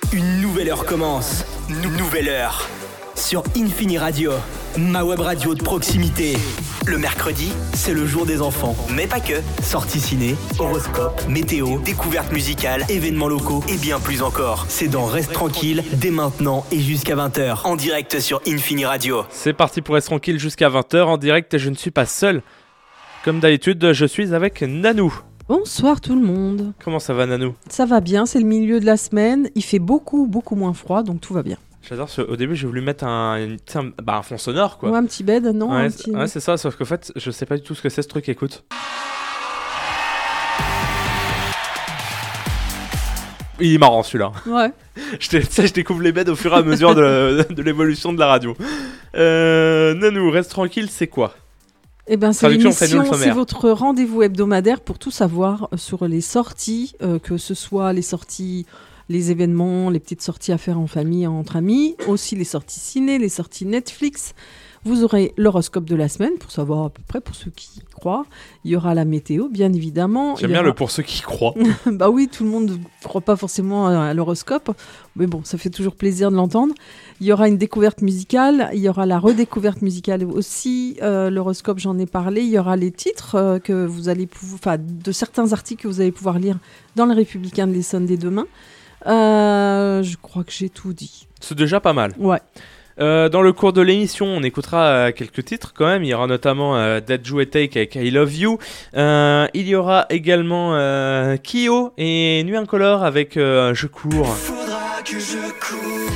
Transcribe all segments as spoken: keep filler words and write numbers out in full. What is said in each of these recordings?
Une nouvelle heure commence. Nou- nouvelle heure. Sur Infini Radio, ma web radio de proximité. Le mercredi, c'est le jour des enfants. Mais pas que. Sorties ciné, horoscope, météo, découvertes musicales, événements locaux et bien plus encore. C'est dans Reste Tranquille, dès maintenant et jusqu'à vingt heures. En direct sur Infini Radio. C'est parti pour Reste Tranquille jusqu'à vingt heures en direct et je ne suis pas seul. Comme d'habitude, je suis avec Nanou. Bonsoir tout le monde. Comment ça va, Nanou ? Ça va bien, c'est le milieu de la semaine. Il fait beaucoup, beaucoup moins froid, donc tout va bien. J'adore, ce... au début j'ai voulu mettre un, une... un... Bah, un fond sonore quoi. Ou un petit bed, non Ouais, un c'est... petit... ouais c'est ça, sauf qu'en fait je sais pas du tout ce que c'est ce truc, écoute. Il est marrant celui-là. Ouais. je, tu sais, je découvre les beds au fur et à mesure de, de l'évolution de la radio. Euh, Nanou, Reste Tranquille, c'est quoi ? Eh ben, c'est Traduction, l'émission, fais-nous le c'est sommaire. votre rendez-vous hebdomadaire pour tout savoir sur les sorties, euh, que ce soit les sorties, les événements, les petites sorties à faire en famille, entre amis, aussi les sorties ciné, les sorties Netflix. Vous aurez l'horoscope de la semaine pour savoir à peu près, pour ceux qui y croient. Il y aura la météo, bien évidemment. J'aime Il y bien aura... le pour ceux qui croient. Bah oui, tout le monde ne croit pas forcément à l'horoscope, mais bon, ça fait toujours plaisir de l'entendre. Il y aura une découverte musicale, il y aura la redécouverte musicale aussi. Euh, l'horoscope, j'en ai parlé. Il y aura les titres euh, que vous allez pouvoir, enfin, de certains articles que vous allez pouvoir lire dans le Républicain de l'Essonne dès demain. Euh, je crois que j'ai tout dit. C'est déjà pas mal. Ouais. Euh, dans le cours de l'émission, on écoutera euh, quelques titres quand même. Il y aura notamment euh, Dadju et Take avec I Love You. Euh, il y aura également euh, Kyo et Nuit Incolore avec euh, Je cours. Faudra que je cours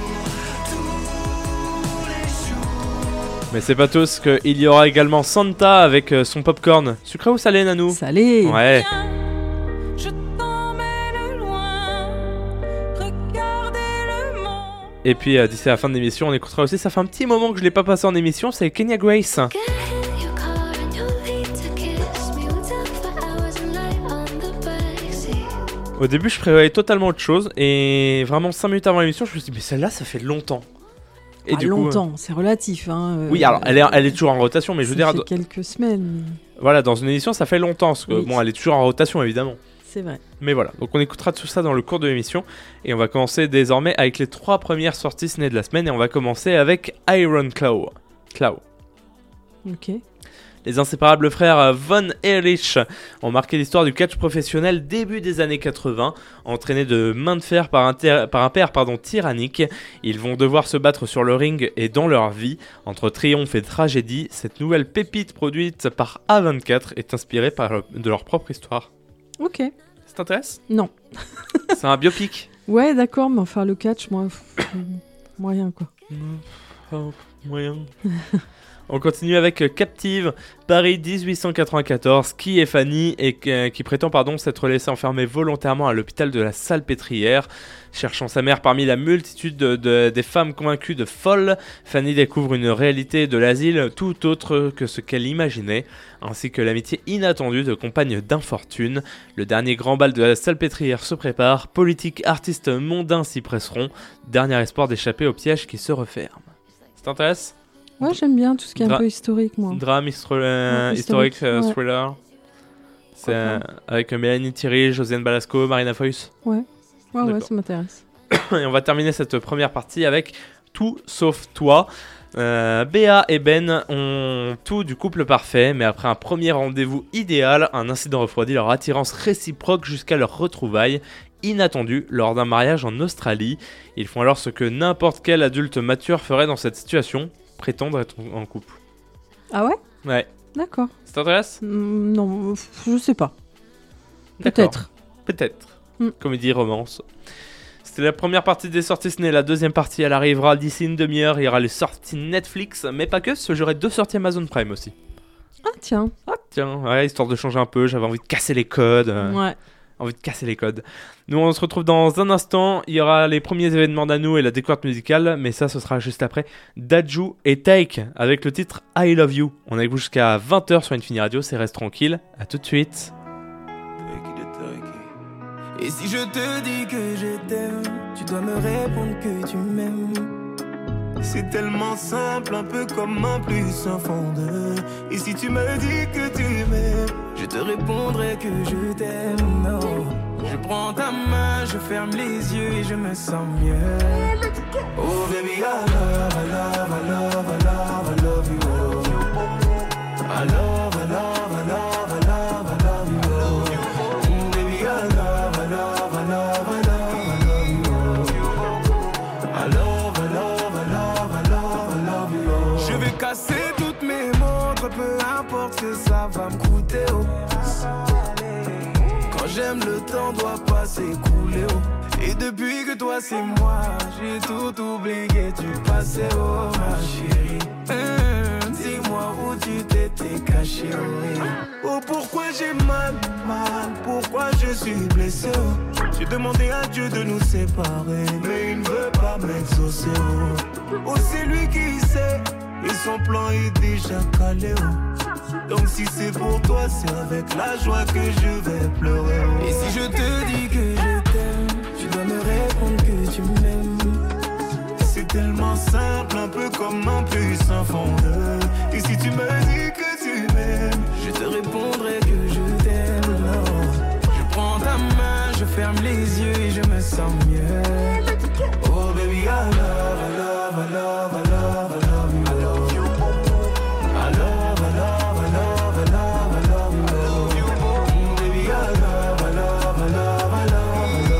tous les jours. Mais c'est pas tout, parce qu'il y aura également Santa avec euh, son popcorn. Sucré ou salé, Nanou ? Salé. Ouais. Je t'emmène loin, regardez le monde. Et puis euh, d'ici la fin de l'émission, on écoutera aussi. Ça fait un petit moment que je l'ai pas passé en émission. C'est Kenya Grace. Au début, je prévoyais totalement autre chose. Et vraiment, cinq minutes avant l'émission, je me suis dit, mais celle-là, ça fait longtemps. Et Ah, du longtemps, coup, c'est relatif. Hein, euh... euh, oui, alors elle est, elle est toujours en rotation, mais je veux ça dire, fait quelques semaines. voilà, dans une émission, ça fait longtemps. Parce que Oui. bon, elle est toujours en rotation, évidemment. C'est vrai. Mais voilà, donc on écoutera tout ça dans le cours de l'émission. Et on va commencer désormais avec les trois premières sorties ciné de la semaine. Et on va commencer avec Iron Claw. Claw. Ok. Les inséparables frères Von Erich ont marqué l'histoire du catch professionnel début des années quatre-vingts. Entraînés de main de fer par un, ter- par un père pardon, tyrannique, ils vont devoir se battre sur le ring et dans leur vie. Entre triomphe et tragédie, cette nouvelle pépite produite par A vingt-quatre est inspirée par le- de leur propre histoire. Ok. Ça t'intéresse ? Non. C'est un biopic. Ouais, d'accord, mais enfin, le catch, moi, pff, moyen, quoi. Oh, moyen. On continue avec Captive, Paris dix-huit cent quatre-vingt-quatorze, qui est Fanny et qui, qui prétend pardon, s'être laissée enfermer volontairement à l'hôpital de la Salpêtrière. Cherchant sa mère parmi la multitude de, de, des femmes convaincues de folles, Fanny découvre une réalité de l'asile tout autre que ce qu'elle imaginait, ainsi que l'amitié inattendue de compagnes d'infortune. Le dernier grand bal de la Salpêtrière se prépare, politiques, artistes mondains s'y presseront, dernier espoir d'échapper au piège qui se referme. Ça t'intéresse ? Ouais, j'aime bien tout ce qui est Dra- un peu historique, moi. Drame histro- euh, Ouais, historique, historique, euh, ouais. thriller. C'est Pourquoi euh, avec Mélanie Thierry, Josiane Balasco, Marina Foïs. Ouais, ouais, ouais, D'accord. ça m'intéresse. Et on va terminer cette première partie avec Tout sauf toi. Euh, Béa et Ben ont tout du couple parfait, mais après un premier rendez-vous idéal, un incident refroidit leur attirance réciproque jusqu'à leur retrouvaille inattendue lors d'un mariage en Australie. Ils font alors ce que n'importe quel adulte mature ferait dans cette situation, prétendre être en couple. Ah ouais ? Ouais, D'accord. ça t'intéresse ? Mm, non, pff, je sais pas. D'accord. Peut-être. Peut-être. Mm. Comédie, romance. C'était la première partie des sorties ciné. La deuxième partie, elle arrivera d'ici une demi-heure. Il y aura les sorties Netflix, mais pas que, parce que j'aurai deux sorties Amazon Prime aussi. Ah tiens. Ah tiens, ouais, histoire de changer un peu. J'avais envie de casser les codes. euh, Ouais. Envie de casser les codes. Nous, on se retrouve dans un instant. Il y aura les premiers événements d'Anou et la découverte musicale, mais ça, ce sera juste après. Dadju et Take avec le titre I Love You. On est avec vous jusqu'à vingt heures sur Infini Radio. C'est Reste Tranquille. À tout de suite. Et si je te dis que je t'aime, tu dois me répondre que tu m'aimes. C'est tellement simple, un peu comme un plus un fond de. Et si tu me dis que tu m'aimes, je te répondrai que je t'aime, non. Je prends ta main, je ferme les yeux et je me sens mieux. Oh baby, I love, I love, I love, I love, I love you. I love, I love, I love, I love, I love you. Mm, baby, I love, I love, I love, I love, I love you. I love, I love, I love, I love, I love you. Je vais casser toutes mes montres, peu importe ce que ça va me coûter. Oh. Quand j'aime, le temps doit pas s'écouler. Oh. Et depuis que toi c'est moi, j'ai tout oublié, tu passais, oh ma chérie. Mmh, dis-moi où tu t'étais caché, oh, oh pourquoi j'ai mal, mal, pourquoi je suis blessé, oh. J'ai demandé à Dieu de nous séparer, mais il ne veut pas m'exaucer, oh. Oh c'est lui qui sait, et son plan est déjà calé, oh. Donc si c'est pour toi, c'est avec la joie que je vais pleurer, oh. Et si je te dis que je t'aime, tu dois me répondre que tu m'aimes. C'est tellement simple, un peu comme un puissant fondeur. Et si tu me dis que tu m'aimes, je te répondrai que je t'aime. Oh. Je prends ta main, je ferme les yeux et je me sens mieux. Oh baby, I love, I love, I love, I love, I love you. I love you. I love, I love, I love, I love, I love you. Mm, baby, I love, I love, I love, I love.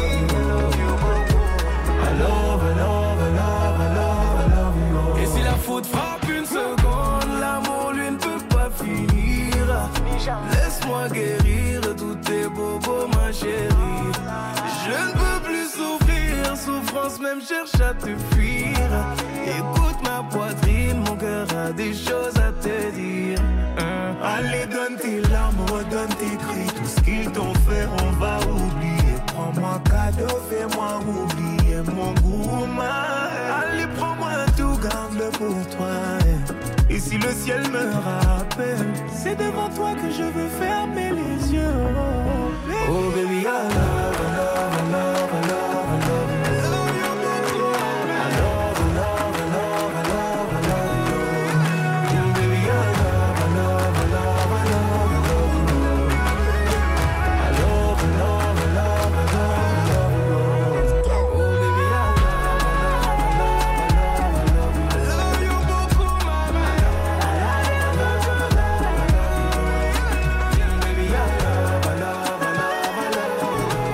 Frappe une seconde, l'amour lui ne peut pas finir. Laisse-moi guérir tous tes bobos, ma chérie. Je ne peux plus souffrir, souffrance même cherche à te fuir. Écoute ma poitrine, mon cœur a des choses à te dire. hein. Allez, donne tes larmes, redonne tes cris. Tout ce qu'ils t'ont fait, on va oublier. Prends-moi cadeau, fais-moi oublier mon goût, ma. Allez, prends-moi tout, garde-le pour toi. Et si le ciel me rappelle, c'est devant toi que je veux fermer les yeux. Oh, oh baby, I love, I love, I love, I love, I love you. I love, I love, I love, I love, I love you. Mm, baby, I love, I love, I love, I love, I love you. I love, I love, I love, I love, I love you. Oh baby, I love, I love, I love, I love, I love you. I love you beaucoup, mama. I love, I love, I love, I love you. Mm, baby, I love, I love, I love, I love you.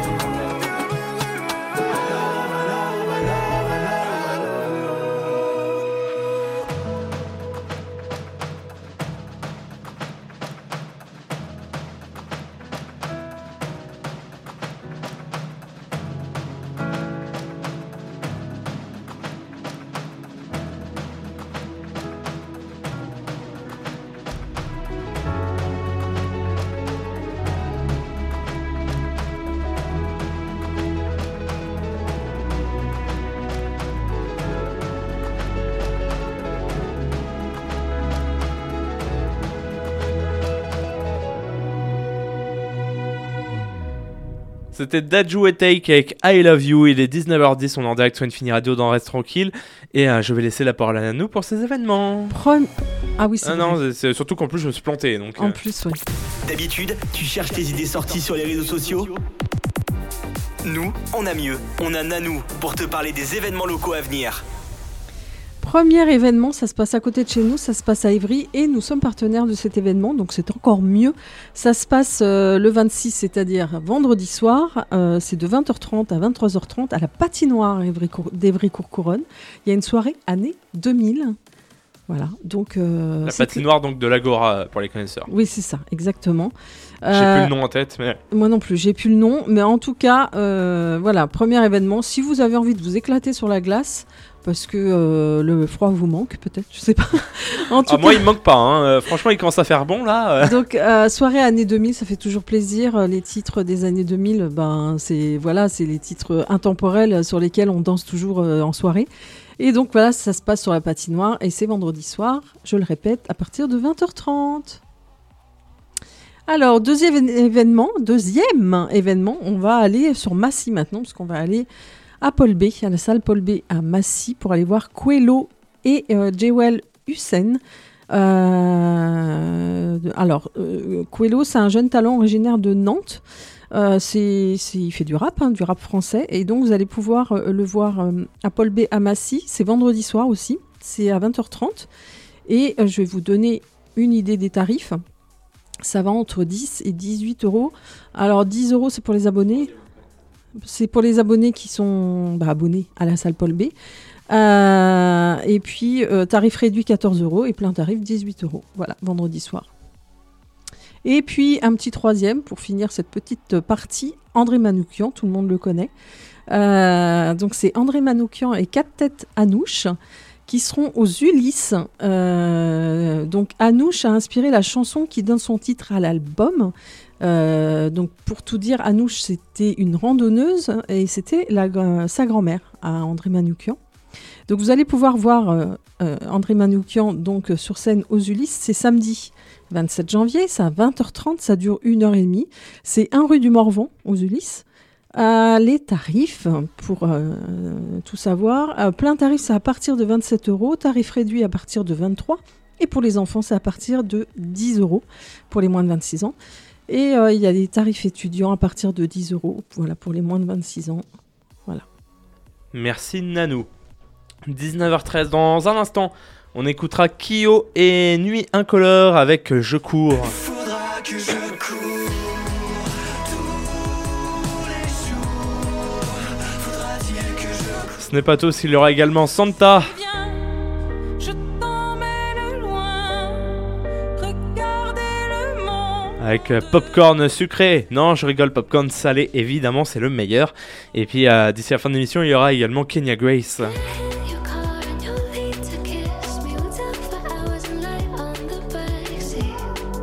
C'était Dadju et Take avec I Love You. Il est dix-neuf heures dix, on est en direct sur Infini Radio dans Reste Tranquille. Et euh, je vais laisser la parole à Nanou pour ces événements. Pre- Ah oui, c'est Ah vrai. non, c'est- c'est surtout qu'en plus je me suis planté. Donc, En euh, plus, oui. D'habitude, tu cherches tes idées sorties sur les réseaux sociaux. Nous, on a mieux. On a Nanou pour te parler des événements locaux à venir. Premier événement, ça se passe à côté de chez nous, ça se passe à Évry et nous sommes partenaires de cet événement, donc c'est encore mieux. Ça se passe euh, le vingt-six, c'est-à-dire vendredi soir, euh, c'est de vingt heures trente à vingt-trois heures trente à la patinoire Évry-Cour- d'Évry-Courcouronne. Il y a une soirée année deux mille. Voilà, donc... euh, la c'est- patinoire donc de l'Agora pour les connaisseurs. Oui, c'est ça, exactement. J'ai Euh, plus le nom en tête, mais Moi non plus, j'ai plus le nom, mais en tout cas, euh, voilà, premier événement. Si vous avez envie de vous éclater sur la glace, parce que euh, le froid vous manque, peut-être, je sais pas. En tout ah, cas, moi il me manque pas. Hein. Euh, franchement, il commence à faire bon là. euh. donc euh, soirée années deux mille, ça fait toujours plaisir. Euh, Les titres des années deux mille, ben c'est voilà, c'est les titres intemporels sur lesquels on danse toujours euh, en soirée. Et donc voilà, ça se passe sur la patinoire et c'est vendredi soir, je le répète, à partir de vingt heures trente. Alors, deuxième événement, deuxième événement, on va aller sur Massy maintenant, parce qu'on va aller à Paul B, à la salle Paul B à Massy, pour aller voir Quello et euh, Jewel Hussein. Euh, alors, euh, Quello, c'est un jeune talent originaire de Nantes. Euh, c'est, c'est, il fait du rap, hein, du rap français. Et donc, vous allez pouvoir euh, le voir euh, à Paul B à Massy. C'est vendredi soir aussi. C'est à vingt heures trente. Et euh, je vais vous donner une idée des tarifs. Ça va entre dix et dix-huit euros. Alors, dix euros, c'est pour les abonnés. C'est pour les abonnés qui sont bah, abonnés à la salle Paul B. Euh, et puis, euh, tarif réduit quatorze euros et plein tarif dix-huit euros. Voilà, vendredi soir. Et puis, un petit troisième pour finir cette petite partie, André Manoukian, tout le monde le connaît. Euh, donc, c'est André Manoukian et Quatre Têtes Anouche qui seront aux Ulysses. Euh, donc, Anouche a inspiré la chanson qui donne son titre à l'album. Euh, donc, pour tout dire, Anouche, c'était une randonneuse et c'était la, euh, sa grand-mère à André Manoukian. Donc, vous allez pouvoir voir euh, euh, André Manoukian donc, sur scène aux Ulysses, c'est samedi vingt-sept janvier, c'est à vingt heures trente, ça dure une heure trente. C'est un rue du Morvan, aux Ulysses. Euh, les tarifs, pour euh, tout savoir, euh, plein tarif, c'est à partir de vingt-sept euros, tarif réduit à partir de vingt-trois, et pour les enfants, c'est à partir de dix euros, pour les moins de vingt-six ans. Et euh, il y a des tarifs étudiants à partir de dix euros, voilà, pour les moins de vingt-six ans. Voilà. Merci Nanou. dix-neuf heures treize, dans un instant, on écoutera Kyo et Nuit Incolore avec Je cours. Faudra que je cours tous les jours. Faudra-t-il que je cours. Ce n'est pas tout, il y aura également Santa. Viens, je t'emmène loin, regardez le monde. Avec euh, popcorn sucré. Non, je rigole, popcorn salé, évidemment, c'est le meilleur. Et puis, euh, d'ici la fin de l'émission, il y aura également Kenya Grace. Your car and your feet to kiss me. We'll talk for hours and lie on the backseat.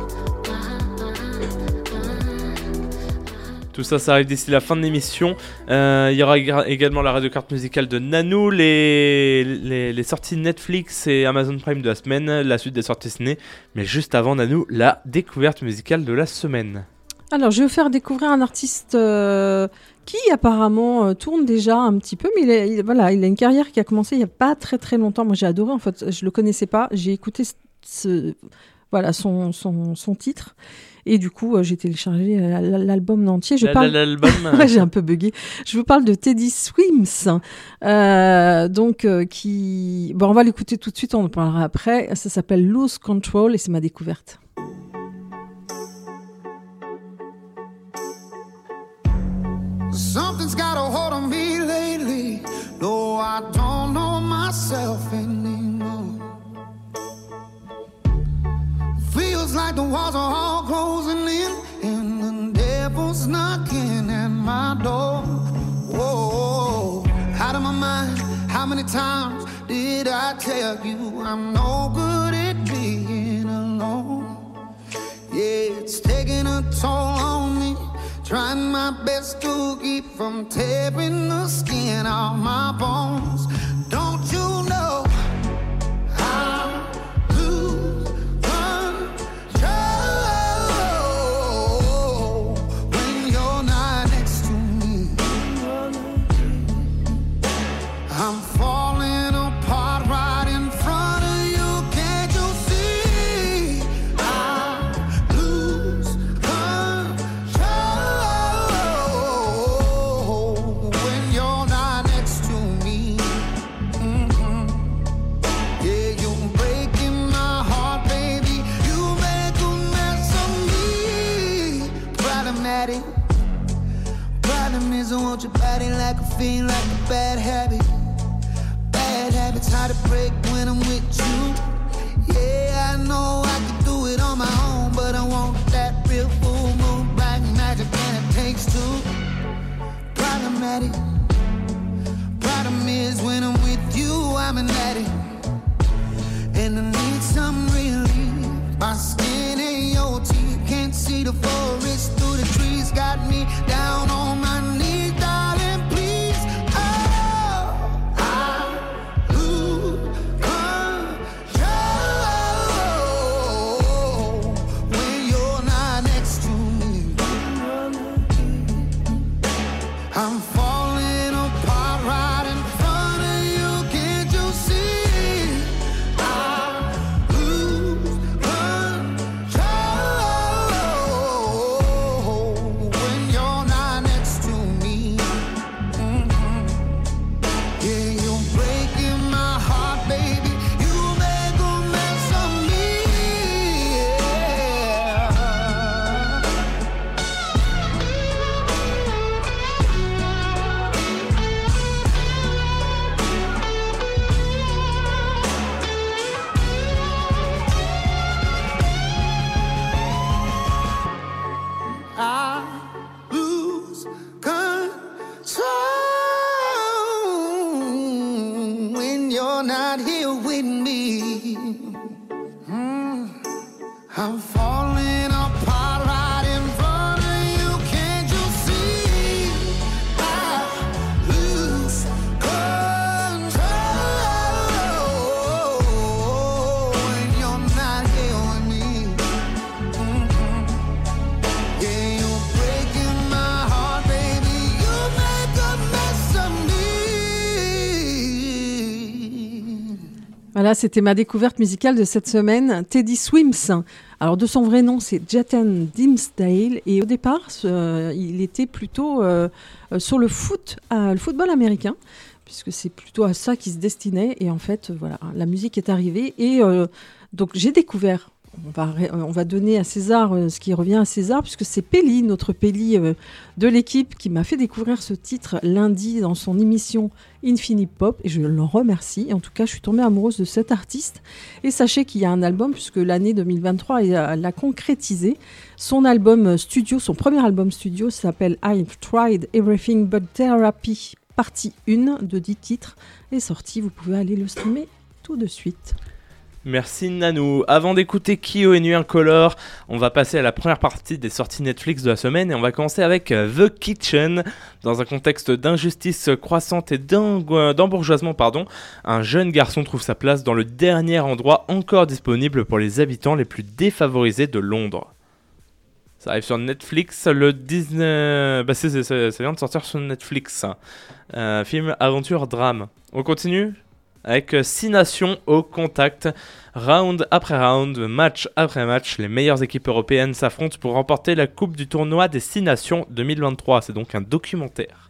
Tout ça, ça arrive d'ici la fin de l'émission. Euh, il y aura éga- également la radio-carte musicale de Nanou, les, les, les sorties Netflix et Amazon Prime de la semaine, la suite des sorties ciné. Mais juste avant Nanou, la découverte musicale de la semaine. Alors, je vais vous faire découvrir un artiste euh, qui apparemment euh, tourne déjà un petit peu, mais il a, il, voilà, il a une carrière qui a commencé il n'y a pas très très longtemps. Moi, j'ai adoré, en fait, je le connaissais pas. J'ai écouté ce, ce- voilà, son, son, son titre et du coup, euh, j'ai téléchargé euh, l'album entier. Je La- parle... la- L'album. Ouais, j'ai un peu bugué. Je vous parle de Teddy Swims, euh, donc euh, qui. Bon, on va l'écouter tout de suite. On en parlera après. Ça s'appelle Lose Control et c'est ma découverte. Something's got a hold on me lately. No, I don't know myself anymore. Feels like the walls are all closing in, and the devil's knocking at my door. Whoa, out of my mind. How many times did I tell you I'm no good at being alone? Yeah, it's taking a toll on me. Trying my best to keep from tearing the skin off my bones. Don't you know I lose control when you're not next to me? I'm falling apart right in front of you. Can't you see? I lose control when you're not next to me. Mhm. Yeah, you're breaking my heart, baby. You make a mess of me. Problematic. Problem is I want your body like a fiend, like a bad habit. Bad habits hard to break when I'm with you. Yeah, I know I could do it on my own, but I want that real full moon black magic, and it takes two. Problematic. Problem is when I'm with you, I'm an addict, and I need some relief. My skin and your teeth can't see the forest through the trees. Got me down on my knees, darling, please. Oh, I lose control when you're not next to me. I'm falling apart right in front of you. Can't you see? I lose control when you're you're not here with me. Mm. I'm falling apart right in front of you. Can't you see? I lose control when you're not here with me. Mm-hmm. Yeah, you're breaking my heart, baby. You make a mess of me. Voilà, c'était ma découverte musicale de cette semaine, Teddy Swims. Alors de son vrai nom, c'est Jaden Dimsdale, et au départ, euh, il était plutôt euh, euh, sur le foot, euh, le football américain, puisque c'est plutôt à ça qu'il se destinait. Et en fait, euh, voilà, la musique est arrivée, et euh, donc j'ai découvert. On va, ré- on va donner à César euh, ce qui revient à César, puisque c'est Pelli, notre Pelli euh, de l'équipe, qui m'a fait découvrir ce titre lundi dans son émission Infini Pop, et je le remercie. Et en tout cas, je suis tombée amoureuse de cet artiste. Et sachez qu'il y a un album, puisque l'année deux mille vingt-trois elle, elle l'a concrétisé. Son album studio, son premier album studio s'appelle I've Tried Everything But Therapy, partie un de dix titres, est sorti. Vous pouvez aller le streamer tout de suite. Merci Nanou. Avant d'écouter Kyo et Nuit Incolore, on va passer à la première partie des sorties Netflix de la semaine et on va commencer avec euh, The Kitchen. Dans un contexte d'injustice croissante et d'eng- d'embourgeoisement, pardon, un jeune garçon trouve sa place dans le dernier endroit encore disponible pour les habitants les plus défavorisés de Londres. Ça arrive sur Netflix, le Disney... Bah c'est, c'est, c'est, ça vient de sortir sur Netflix. Euh, film, aventure, drame. On continue avec six nations au contact. Round après round, match après match, les meilleures équipes européennes s'affrontent pour remporter la coupe du tournoi des six nations deux mille vingt-trois. C'est donc un documentaire.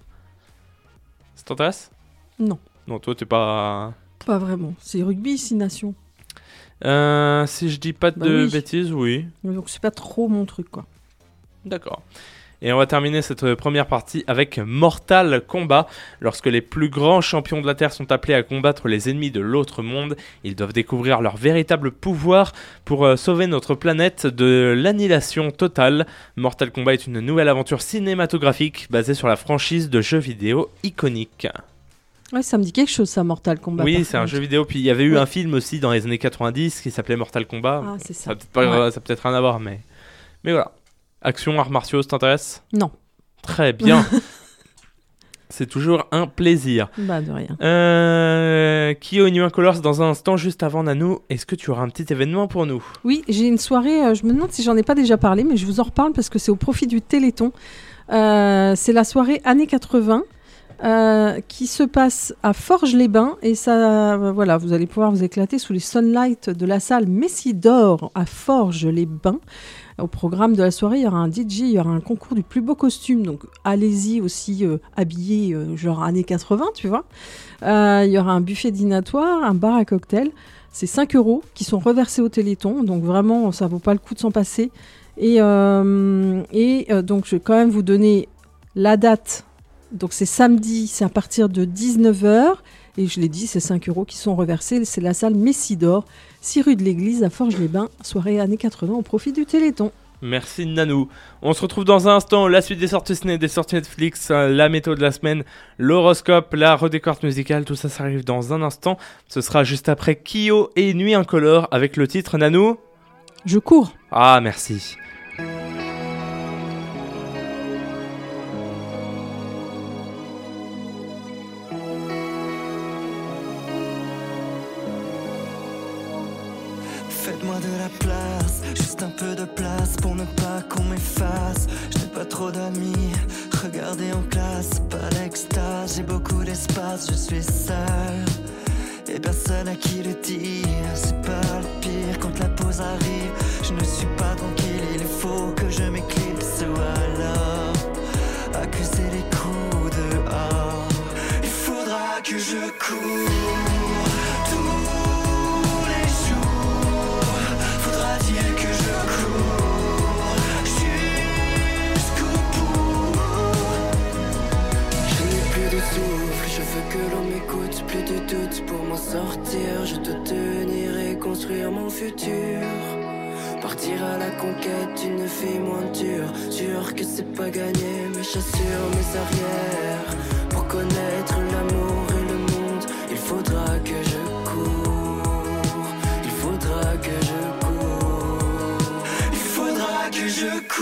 Ça t'intéresse ? Non, Non, toi t'es pas... pas vraiment. C'est rugby, six nations. Euh, si je dis pas de Bah oui. bêtises, oui. Donc c'est pas trop mon truc, quoi. D'accord. Et on va terminer cette première partie avec Mortal Kombat. Lorsque les plus grands champions de la Terre sont appelés à combattre les ennemis de l'autre monde, ils doivent découvrir leur véritable pouvoir pour euh, sauver notre planète de l'annihilation totale. Mortal Kombat est une nouvelle aventure cinématographique basée sur la franchise de jeux vidéo iconique. Ouais, ça me dit quelque chose, ça, Mortal Kombat. oui, par c'est un contre. jeu vidéo. Puis il y avait eu Ouais. un film aussi dans les années quatre-vingt-dix qui s'appelait Mortal Kombat. Ah, c'est ça. Ça a peut-être, pas, Ouais. ça a peut-être rien à voir, mais... Mais voilà. Action, arts martiaux, ça t'intéresse ? Non. Très bien. C'est toujours un plaisir. Bah, de rien. Euh, Kyo et Nuit Incolore, c'est dans un instant, juste avant Nanou. Est-ce que tu auras un petit événement pour nous ? Oui, j'ai une soirée, euh, je me demande si j'en ai pas déjà parlé, mais je vous en reparle parce que c'est au profit du Téléthon. Euh, c'est la soirée années quatre-vingts euh, qui se passe à Forges-les-Bains, et ça, euh, voilà, vous allez pouvoir vous éclater sous les sunlights de la salle Messidor à Forges-les-Bains. Au programme de la soirée, il y aura un D J, il y aura un concours du plus beau costume, donc allez-y aussi euh, habillé euh, genre années quatre-vingts, tu vois. Euh, il y aura un buffet dînatoire, un bar à cocktail. C'est cinq euros qui sont reversés au Téléthon, donc vraiment ça vaut pas le coup de s'en passer. Et, euh, et euh, donc je vais quand même vous donner la date. Donc c'est samedi, c'est à partir de dix-neuf heures, et je l'ai dit, c'est cinq euros qui sont reversés. C'est la salle Messidor, six rue de l'Église à Forges-les-Bains, soirée années quatre-vingts au profit du Téléthon. Merci Nanou. On se retrouve dans un instant, la suite des sorties ciné, des sorties Netflix, euh, la météo de la semaine, l'horoscope, la redécouverte musicale, tout ça, ça arrive dans un instant. Ce sera juste après Kyo et Nuit Incolore avec le titre Nanou. Je cours. Ah, merci. Faites-moi de la place, juste un peu de place pour ne pas qu'on m'efface. Je n'ai pas trop d'amis, regardez en classe, pas l'extase. J'ai beaucoup d'espace, je suis seul et personne à qui le dire. C'est pas le pire quand la pause arrive. Je ne suis pas tranquille, il faut que je m'éclipse ou alors accuser les coups dehors. Il faudra que je cours tous les jours. Faudra-t-il que je cours jusqu'au bout? Je n'ai plus de souffle, je veux que l'on m'écoute. Plus de doute pour m'en sortir. Je dois tenir et construire mon futur. Partir à la conquête d'une fille moins dure. Sûr que c'est pas gagné, mais j'assure mes arrières. Pour connaître l'amour et le monde, il faudra que je cours.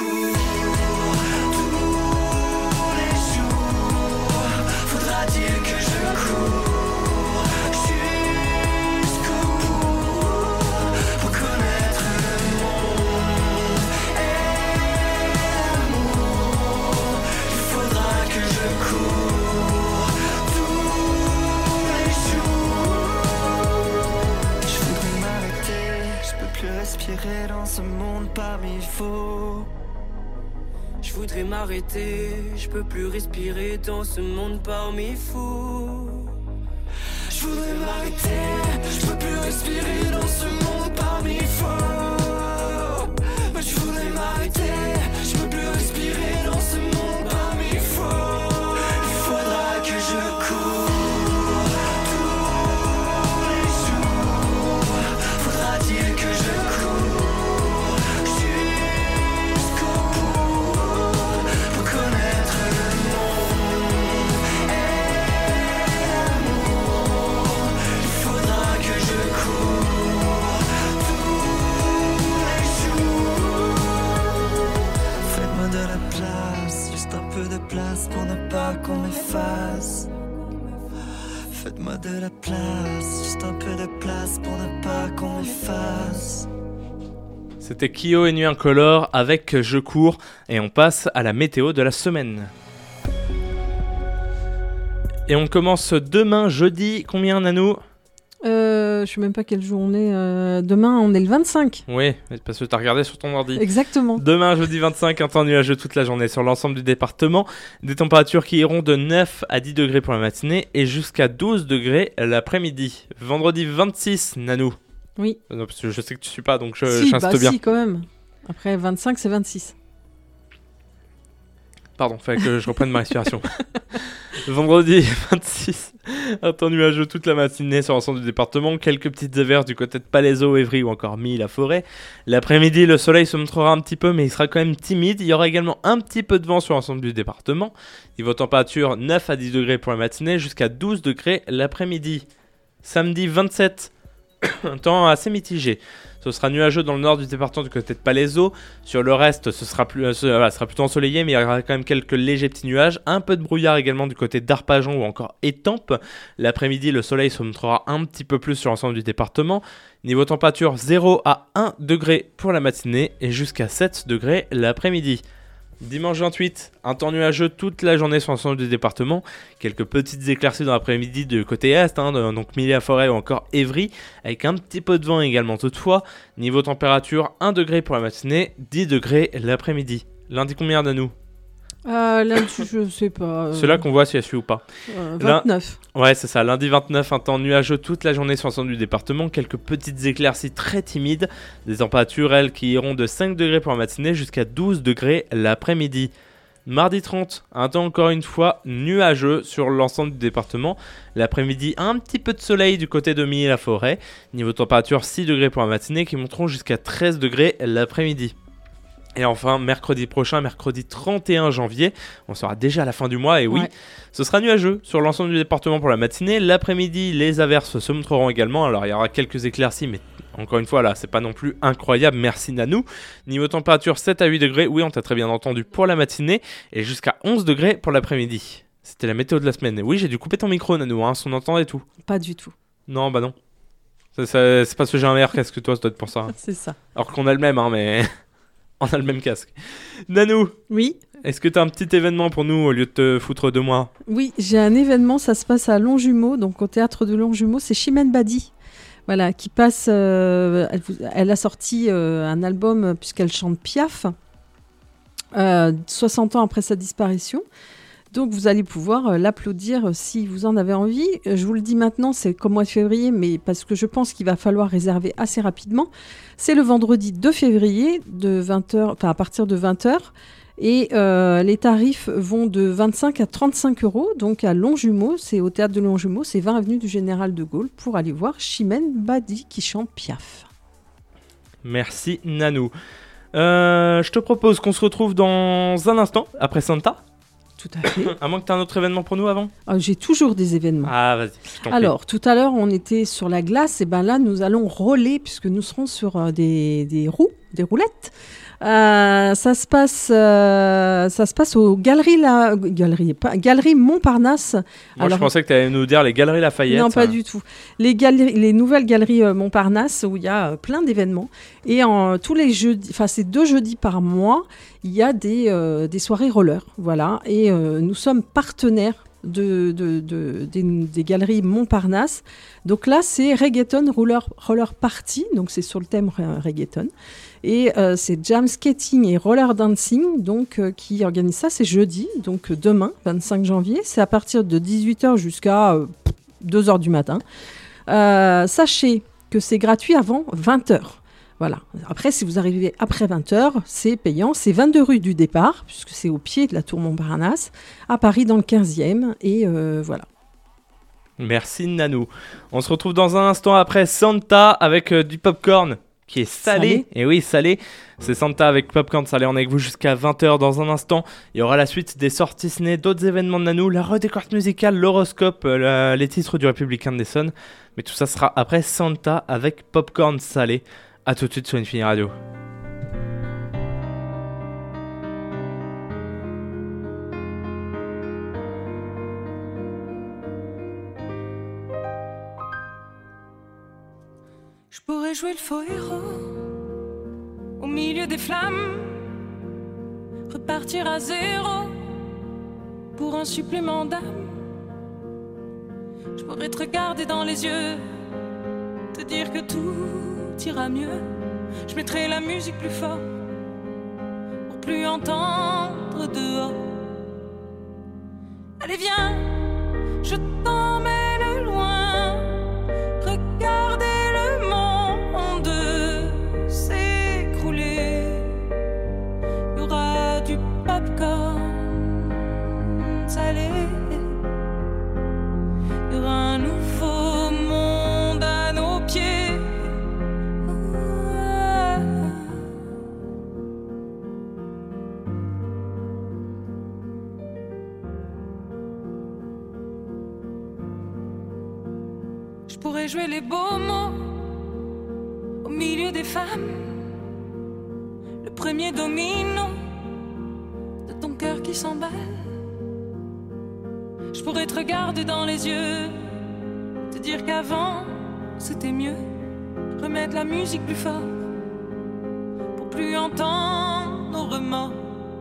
tous les jours. Faudra-t-il que je cours jusqu'au bout pour connaître le monde et l'amour? Il faudra que je cours tous les jours. Je voudrais m'arrêter, je peux plus respirer dans ce monde parmi faux. Je voudrais m'arrêter, je peux plus respirer dans ce monde parmi fous. Je voudrais m'arrêter, je peux plus respirer dans ce monde parmi faux. Je voudrais m'arrêter, je peux plus respirer dans ce monde parmi faux. Il faudra que je cours tous les jours. Faudra-t-il que je cours jusqu'au bout pour connaître le monde et l'amour? Il faudra que je cours tous les jours. Faites-moi de la place, juste un peu de place pour ne pas qu'on m'efface. Faites-moi de la place, juste un peu de place pour ne pas qu'on m'efface. C'était Kyo et Nuit Incolore avec Je cours et on passe à la météo de la semaine. Et on commence demain, jeudi, combien Nanou? Euh, je sais même pas quelle journée. euh, Demain, on est le vingt-cinq. Oui, parce que t'as regardé sur ton ordi. Exactement. Demain, jeudi vingt-cinq, un temps nuageux toute la journée sur l'ensemble du département. Des températures qui iront de neuf à dix degrés pour la matinée et jusqu'à douze degrés l'après-midi. Vendredi vingt-six, Nanou. Oui. Non, parce que je sais que tu suis pas, donc je, si, j'insiste bah bien. si, quand même. Après, vingt-cinq, c'est vingt-six. Pardon, fallait que je reprenne ma respiration. Vendredi vingt-six, un temps nuageux toute la matinée sur l'ensemble du département. Quelques petites averses du côté de Palaiseau, Évry ou encore Milly-la-Forêt. L'après-midi, le soleil se montrera un petit peu, mais il sera quand même timide. Il y aura également un petit peu de vent sur l'ensemble du département. Niveau température, neuf à dix degrés pour la matinée, jusqu'à douze degrés l'après-midi. Samedi vingt-sept, un temps assez mitigé. Ce sera nuageux dans le nord du département du côté de Palaiseau. Sur le reste, ce sera, plus, euh, ce voilà, sera plutôt ensoleillé, mais il y aura quand même quelques légers petits nuages. Un peu de brouillard également du côté d'Arpajon ou encore Étampes. L'après-midi, le soleil se montrera un petit peu plus sur l'ensemble du département. Niveau température, zéro à un degré pour la matinée et jusqu'à sept degrés l'après-midi. Dimanche vingt-huit, un temps nuageux toute la journée sur l'ensemble du département. Quelques petites éclaircies dans l'après-midi du côté est, hein, de, donc Milly-la-Forêt ou encore Évry, avec un petit peu de vent également toutefois. Niveau température, un degré pour la matinée, dix degrés l'après-midi. Lundi combien de nous? Euh, lundi, je sais pas. euh, C'est là qu'on voit si elle suit ou pas. euh, vingt-neuf. Ouais, c'est ça. Lundi vingt-neuf, un temps nuageux toute la journée sur l'ensemble du département. Quelques petites éclaircies très timides. Des températures, elles, qui iront de cinq degrés pour la matinée jusqu'à douze degrés l'après-midi. Mardi trente, un temps encore une fois nuageux sur l'ensemble du département. L'après-midi, un petit peu de soleil du côté de Milly-la-Forêt. Niveau température, six degrés pour la matinée qui monteront jusqu'à treize degrés l'après-midi. Et enfin, mercredi prochain, mercredi trente et un janvier, on sera déjà à la fin du mois, et oui, Ouais. ce sera nuageux sur l'ensemble du département pour la matinée. L'après-midi, les averses se montreront également, alors il y aura quelques éclaircies, mais encore une fois, là, c'est pas non plus incroyable, merci Nanou. Niveau température, sept à huit degrés, oui, on t'a très bien entendu pour la matinée, et jusqu'à onze degrés pour l'après-midi. C'était la météo de la semaine. Et oui, j'ai dû couper ton micro, Nanou, hein, on entend et tout. Pas du tout. Non, bah non. Ça, ça, c'est parce que j'ai un meilleur casque que toi, ça doit être pour ça. C'est ça. Alors qu'on a le même, hein, mais... on a le même casque. Nanou, Oui. est-ce que tu as un petit événement pour nous au lieu de te foutre de moi? Oui, j'ai un événement, ça se passe à Longjumeau, donc au théâtre de Longjumeau, c'est Chimène Badi, voilà, qui passe. euh, elle, vous- elle a sorti euh, un album euh, puisqu'elle chante Piaf, euh, soixante ans après sa disparition. Donc vous allez pouvoir euh, l'applaudir euh, si vous en avez envie. Euh, je vous le dis maintenant, c'est comme mois de février, mais parce que je pense qu'il va falloir réserver assez rapidement. C'est le vendredi deux février de vingt heures, enfin à partir de vingt heures. Et euh, les tarifs vont de vingt-cinq à trente-cinq euros. Donc à Longjumeau, c'est au théâtre de Longjumeau, c'est vingt avenue du Général de Gaulle pour aller voir Chimène Badi qui chante Piaf. Merci Nanou. Euh, je te propose qu'on se retrouve dans un instant, après Santa. Tout à fait. À moins que tu aies un autre événement pour nous avant. Ah, j'ai toujours des événements. Ah, vas-y, je t'en prie. Alors, tout à l'heure, on était sur la glace, et ben là, nous allons rouler, puisque nous serons sur euh, des, des roues, des roulettes. Euh, ça se passe, euh, ça se passe aux galeries, la, galeries, pas, galeries Montparnasse. Moi, Alors, je pensais que tu allais nous dire les galeries Lafayette. Non, pas hein. du tout. Les, galeries, les nouvelles galeries euh, Montparnasse où il y a euh, plein d'événements. Et en, tous les jeudis, enfin, c'est deux jeudis par mois, il y a des, euh, des soirées roller. Voilà. Et euh, nous sommes partenaires de, de, de, des, des galeries Montparnasse. Donc là, c'est Reggaeton Roller, roller Party. Donc c'est sur le thème euh, Reggaeton. Et euh, c'est Jam Skating et Roller Dancing donc, euh, qui organise ça. C'est jeudi, donc euh, demain, vingt-cinq janvier. C'est à partir de dix-huit heures jusqu'à euh, deux heures du matin. Euh, sachez que c'est gratuit avant vingt heures. Voilà. Après, si vous arrivez après vingt heures, c'est payant. C'est vingt-deux rue du départ, puisque c'est au pied de la tour Montparnasse, à Paris dans le quinzième. Et euh, voilà. Merci Nanou. On se retrouve dans un instant après Santa avec euh, du popcorn qui est salé. salé. Et oui, salé. C'est Santa avec popcorn salé. On est avec vous jusqu'à vingt heures dans un instant. Il y aura la suite des sorties ciné, d'autres événements de Nanou, la redécouverte musicale, l'horoscope, euh, les titres du Républicain d'Essonne. Mais tout ça sera après Santa avec popcorn salé. A tout de suite sur Infini Radio. Je pourrais jouer le faux héros au milieu des flammes, repartir à zéro pour un supplément d'âme. Je pourrais te regarder dans les yeux, te dire que tout ira mieux. Je mettrai la musique plus fort pour plus entendre dehors. Allez viens, je t'emmène loin, regardez le monde s'écrouler. Il y aura du popcorn salé, il y aura un nouveau monde à nos pieds. Je pourrais jouer les beaux mots au milieu des femmes, le premier domino de ton cœur qui s'emballe. Je pourrais te regarder dans les yeux, te dire qu'avant c'était mieux, remettre la musique plus fort pour plus entendre nos remords.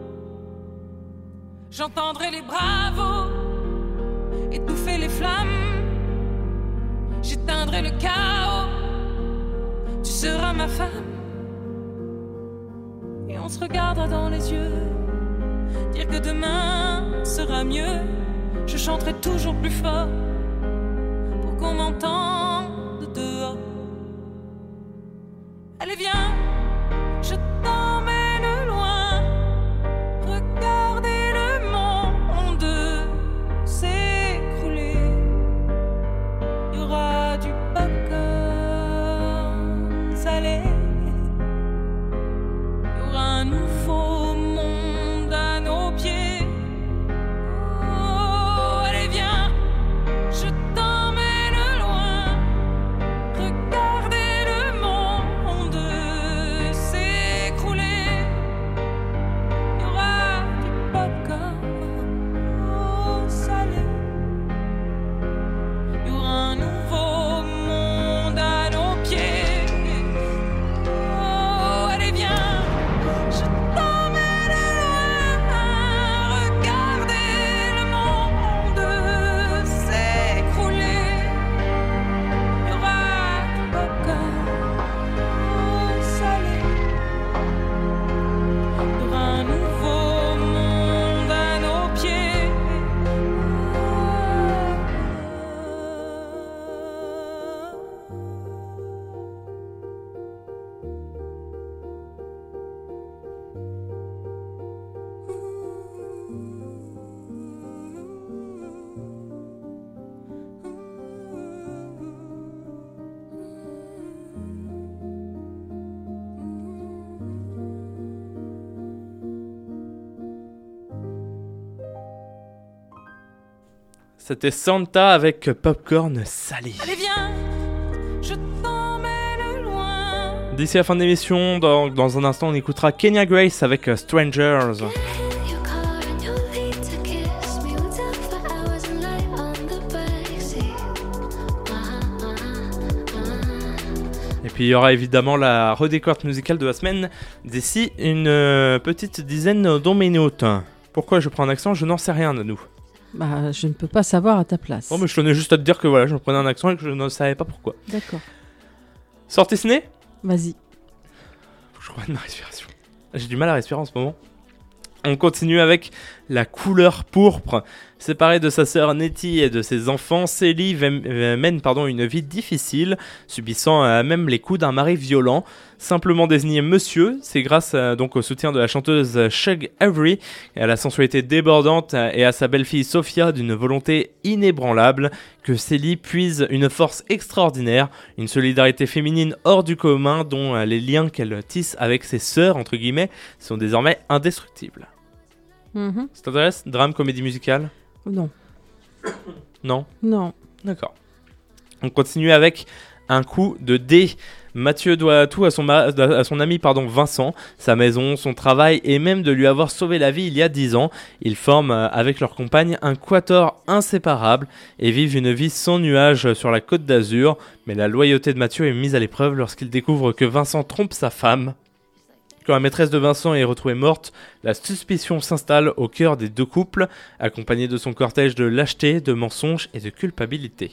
J'entendrai les bravos étouffer les flammes, j'éteindrai le chaos, tu seras ma femme. Et on se regardera dans les yeux, dire que demain sera mieux. Je chanterai toujours plus fort pour qu'on m'entende dehors. Allez viens, je t'emmène loin, regardez le monde s'écrouler. Il y aura du popcorn salé, il y aura un nouveau monde à nos pieds. Oh, allez viens, je t'emmène loin, regardez le monde s'écrouler. Il y aura du popcorn salé, il y aura un nouveau monde à nos pieds. Oh, allez viens, je t'emmène loin, regardez le monde s'écrouler. Il y aura du popcorn salé, il y aura un nouveau monde à nos pieds. C'était Santa avec popcorn salé. Allez viens, je t'emmène loin. D'ici la fin de l'émission, dans, dans un instant, on écoutera Kenya Grace avec euh, Strangers. Your car and your feet to kiss me. We talk for hours and lie on the backseat. Uh-huh, uh-huh, uh-huh. Et puis il y aura évidemment la redécouverte musicale de la semaine d'ici une euh, petite dizaine de minutes. Pourquoi je prends un accent, je n'en sais rien, Nanou. Bah, je ne peux pas savoir à ta place. Bon, mais je tenais juste à te dire que voilà, je prenais un accent et que je ne savais pas pourquoi. D'accord. Sortie ciné ? Vas-y. Faut que je reprenne ma respiration. J'ai du mal à respirer en ce moment. On continue avec La couleur pourpre. Séparée de sa sœur Nettie et de ses enfants, Célie mène pardon, une vie difficile, subissant euh, même les coups d'un mari violent. Simplement désigné Monsieur, c'est grâce euh, donc au soutien de la chanteuse Shug Avery, et à la sensualité débordante euh, et à sa belle-fille Sophia d'une volonté inébranlable, que Célie puise une force extraordinaire, une solidarité féminine hors du commun dont euh, les liens qu'elle tisse avec ses sœurs, entre guillemets, sont désormais indestructibles. Mhm. Ça t'intéresse ? Drame, comédie musicale ? Non. Non ? Non. D'accord. On continue avec Un coup de dé. Mathieu doit tout à son, ma- à son ami pardon, Vincent, sa maison, son travail et même de lui avoir sauvé la vie il y a dix ans. Ils forment euh, avec leur compagne un quatuor inséparable et vivent une vie sans nuages sur la côte d'Azur. Mais la loyauté de Mathieu est mise à l'épreuve lorsqu'il découvre que Vincent trompe sa femme. Quand la maîtresse de Vincent est retrouvée morte, la suspicion s'installe au cœur des deux couples, accompagnée de son cortège de lâcheté, de mensonges et de culpabilité.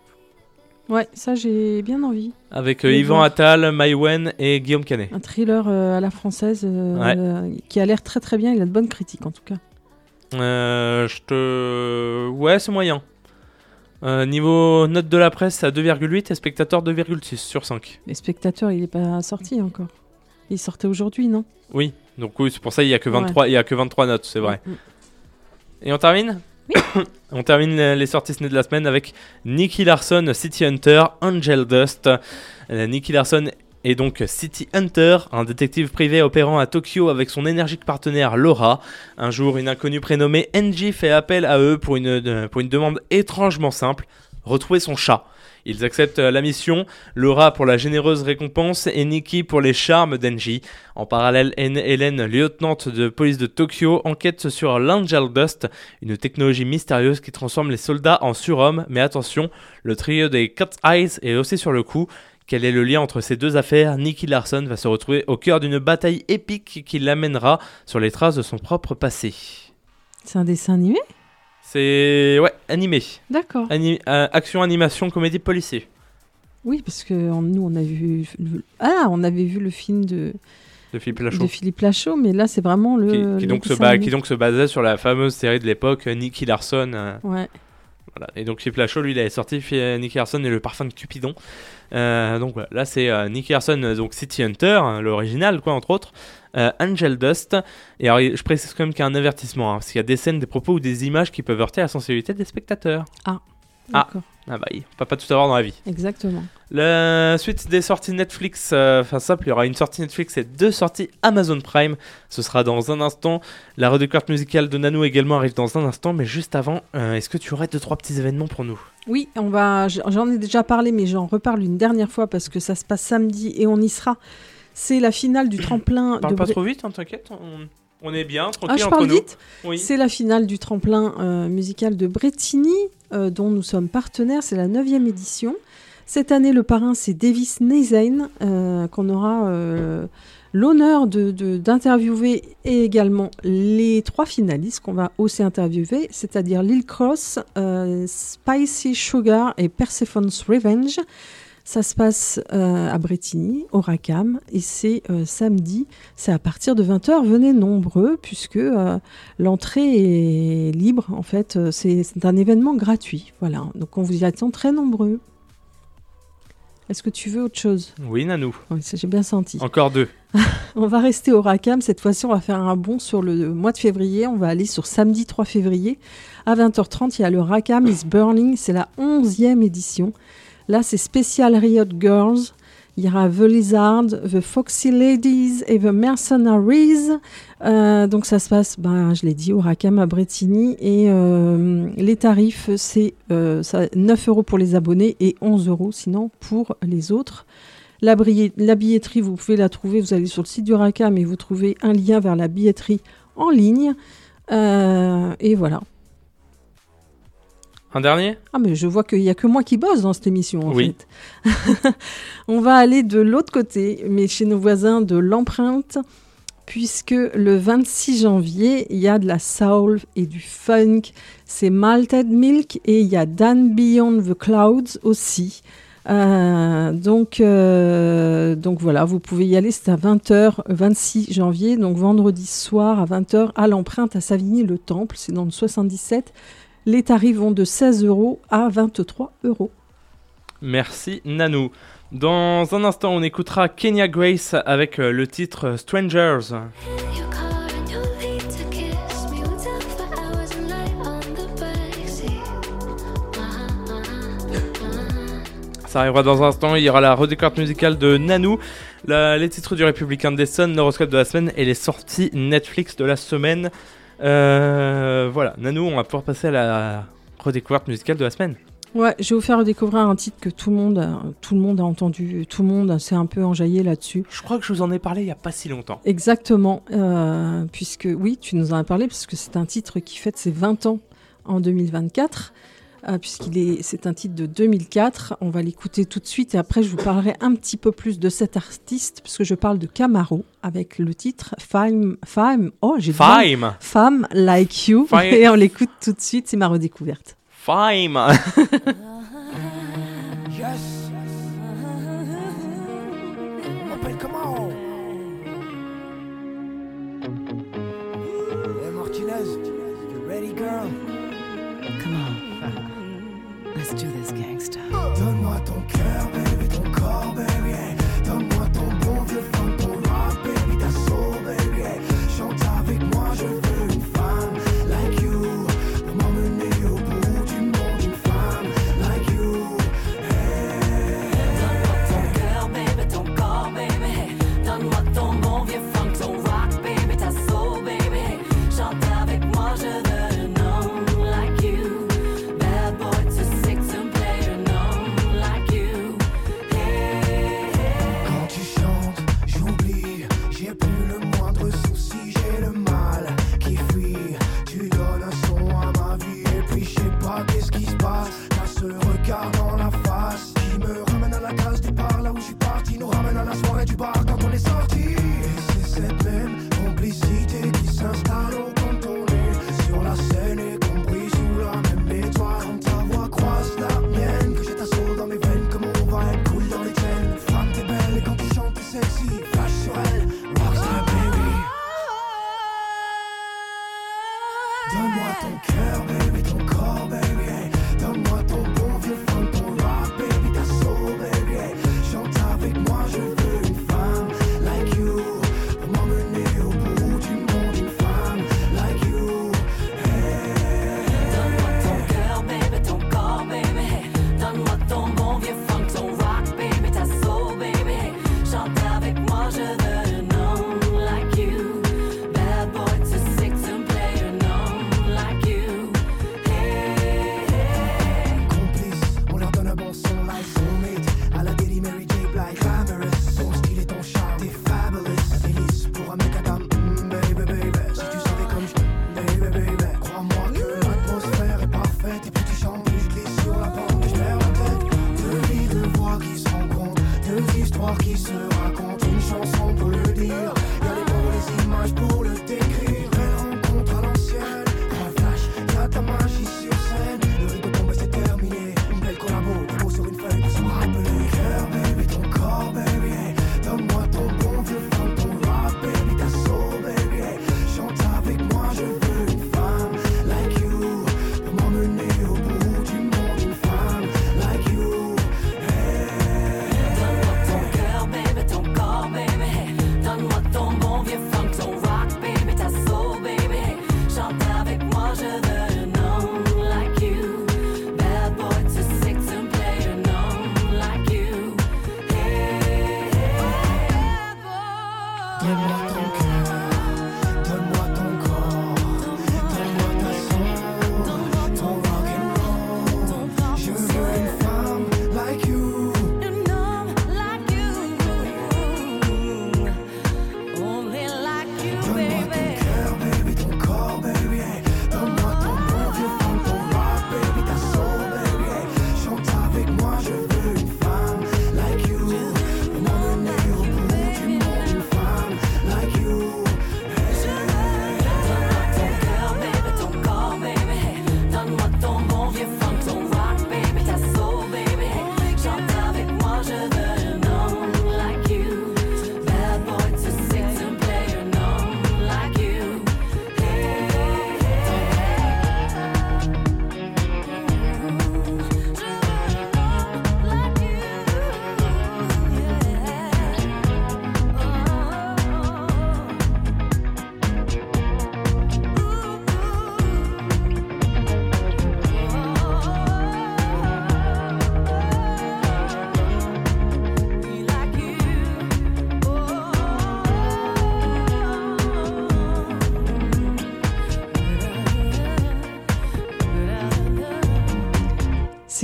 Ouais, ça j'ai bien envie. Avec euh, Les Yvan voir. Attal, Maïwen et Guillaume Canet. Un thriller euh, à la française euh, Ouais. euh, qui a l'air très très bien. Il a de bonnes critiques en tout cas. Euh, je te... Ouais, c'est moyen. Euh, niveau note de la presse, c'est à deux virgule huit et spectateur deux virgule six sur cinq. Les spectateurs, il est pas sorti encore. Il sortait aujourd'hui, non ? Oui, donc oui, c'est pour ça qu'il n'y a que vingt-trois, il y a que vingt-trois notes, c'est vrai. Mm. Et on termine ? Oui. On termine les les sorties ciné de la semaine avec Nicky Larson, City Hunter, Angel Dust. Euh, Nicky Larson est donc City Hunter, un détective privé opérant à Tokyo avec son énergique partenaire Laura. Un jour, une inconnue prénommée Angie fait appel à eux pour une, de- pour une demande étrangement simple, retrouver son chat. Ils acceptent la mission, Laura pour la généreuse récompense et Nikki pour les charmes d'Angie. En parallèle, Hélène- Hélène, lieutenante de police de Tokyo, enquête sur l'Angel Dust, une technologie mystérieuse qui transforme les soldats en surhommes. Mais attention, le trio des Cat's Eyes est aussi sur le coup. Quel est le lien entre ces deux affaires ? Nicky Larson va se retrouver au cœur d'une bataille épique qui l'amènera sur les traces de son propre passé. C'est un dessin animé ? C'est... ouais, animé. D'accord. Ani- euh, action, animation, comédie, policier. Oui, parce que en- nous, on a vu... le- Ah, on avait vu le film de, De Philippe Lachaud. de Philippe Lachaud, mais là, c'est vraiment le... qui, le qui donc se dessin ba- animé. qui donc se basait sur la fameuse série de l'époque, euh, Nicky Larson. euh, Ouais. voilà. Et donc Philippe Lachaud, lui, il avait sorti euh, Nicky Larson et le parfum de Cupidon. Euh, donc voilà, là c'est euh, Nicky Larson, euh, donc City Hunter, hein, l'original, quoi, entre autres. Euh, Angel Dust. Et alors, je précise quand même qu'il y a un avertissement, hein, parce qu'il y a des scènes, des propos ou des images qui peuvent heurter la sensibilité des spectateurs. Ah. D'accord. Ah bah, il faut pas tout avoir dans la vie. Exactement. La suite des sorties Netflix, euh, enfin simple, il y aura une sortie Netflix et deux sorties Amazon Prime. Ce sera dans un instant. La redécouverte musicale de Nanou également arrive dans un instant, mais juste avant, euh, est-ce que tu aurais deux trois petits événements pour nous ? Oui, on va. J'en ai déjà parlé, mais j'en reparle une dernière fois parce que ça se passe samedi et on y sera. C'est la finale du tremplin. Parle de pas Bré- trop vite, hein, t'inquiète. On, on est bien, Ah, tranquille je entre parle nous. vite. Oui. C'est la finale du tremplin euh, musical de Bretigny, euh, dont nous sommes partenaires. C'est la neuvième édition. Cette année, le parrain, c'est Davis Nezen, euh, qu'on aura euh, l'honneur de, de- d'interviewer, et également les trois finalistes qu'on va aussi interviewer, c'est-à-dire Lil Cross, euh, Spicy Sugar et Persephone's Revenge. Ça se passe euh, à Bretigny, au Racam, et c'est euh, samedi, c'est à partir de vingt heures. Venez nombreux, puisque euh, l'entrée est libre, en fait, euh, c'est, c'est un événement gratuit. Voilà, donc on vous y attend très nombreux. Est-ce que tu veux autre chose ? Oui, Nanou. Oui, ça, j'ai bien senti. Encore deux. On va rester au Racam, cette fois-ci on va faire un bond sur le mois de février, on va aller sur samedi trois février, à vingt heures trente, il y a le Racam is Burning, c'est la onzième édition. Là, c'est spécial Riot Girls. Il y aura The Lizard, The Foxy Ladies et The Mercenaries. Euh, donc, ça se passe, ben, je l'ai dit, au Racam à Bretigny. Et euh, les tarifs, c'est euh, ça, neuf euros pour les abonnés et onze euros sinon pour les autres. La, bri- la billetterie, vous pouvez la trouver, vous allez sur le site du RACAM et vous trouvez un lien vers la billetterie en ligne. Euh, et voilà. Un dernier ? Ah mais je vois qu'il n'y a que moi qui bosse dans cette émission en Oui. fait. On va aller de l'autre côté, mais chez nos voisins de l'Empreinte, puisque le vingt-six janvier, il y a de la soul et du funk. C'est Malted Milk et il y a Dan Beyond the Clouds aussi. Euh, donc, euh, donc voilà, vous pouvez y aller, c'est à vingt heures, vingt-six janvier, donc vendredi soir à vingt heures à l'Empreinte à Savigny-le-Temple, c'est dans le soixante-dix-sept. Les tarifs vont de seize euros à vingt-trois euros. Merci Nanou. Dans un instant, on écoutera Kenya Grace avec euh, le titre euh, Strangers. Your car and your feet to kiss me. We talk for hours and lie on the backseat. Uh-huh, uh-huh, uh-huh. Ça arrivera dans un instant, il y aura la redécouverte musicale de Nanou, la- les titres du Républicain d'Essonne, l'horoscope de la semaine et les sorties Netflix de la semaine. Euh, voilà, Nanou, on va pouvoir passer à la redécouverte musicale de la semaine. Ouais, je vais vous faire découvrir un titre que tout le monde, a- tout le monde a entendu, tout le monde s'est un peu enjaillé là-dessus. Je crois que je vous en ai parlé il y a pas si longtemps. Exactement, euh, puisque oui, tu nous en as parlé, parce que c'est un titre qui fête ses vingt ans en deux mille vingt-quatre, euh, puisqu'il est, c'est un titre de deux mille quatre. On va l'écouter tout de suite et après je vous parlerai un petit peu plus de cet artiste, puisque je parle de Camaro avec le titre Femme, Femme, oh j'ai dit Fime Femme Like You, Fime. et on l'écoute tout de suite, c'est ma redécouverte. Fime Yes. On m'appelle comment? Hey Martinez, you ready girl? Come on. Let's do this, gangsta. Donne-moi ton cœur, baby, ton corps, baby. Hey. Donne-moi ton bon vieux funk, ton rock, baby, ta soul, baby. Hey. Chante avec moi, je veux une femme like you. Pour m'emmener au bout du monde, une femme like you. Donne-moi ton cœur, baby, ton corps, baby. Donne-moi ton bon vieux funk, ton rock, baby, ta soul, baby. Chante avec moi, je veux un homme like you. Bad boy too sick to play an homme like you. Hey, hey.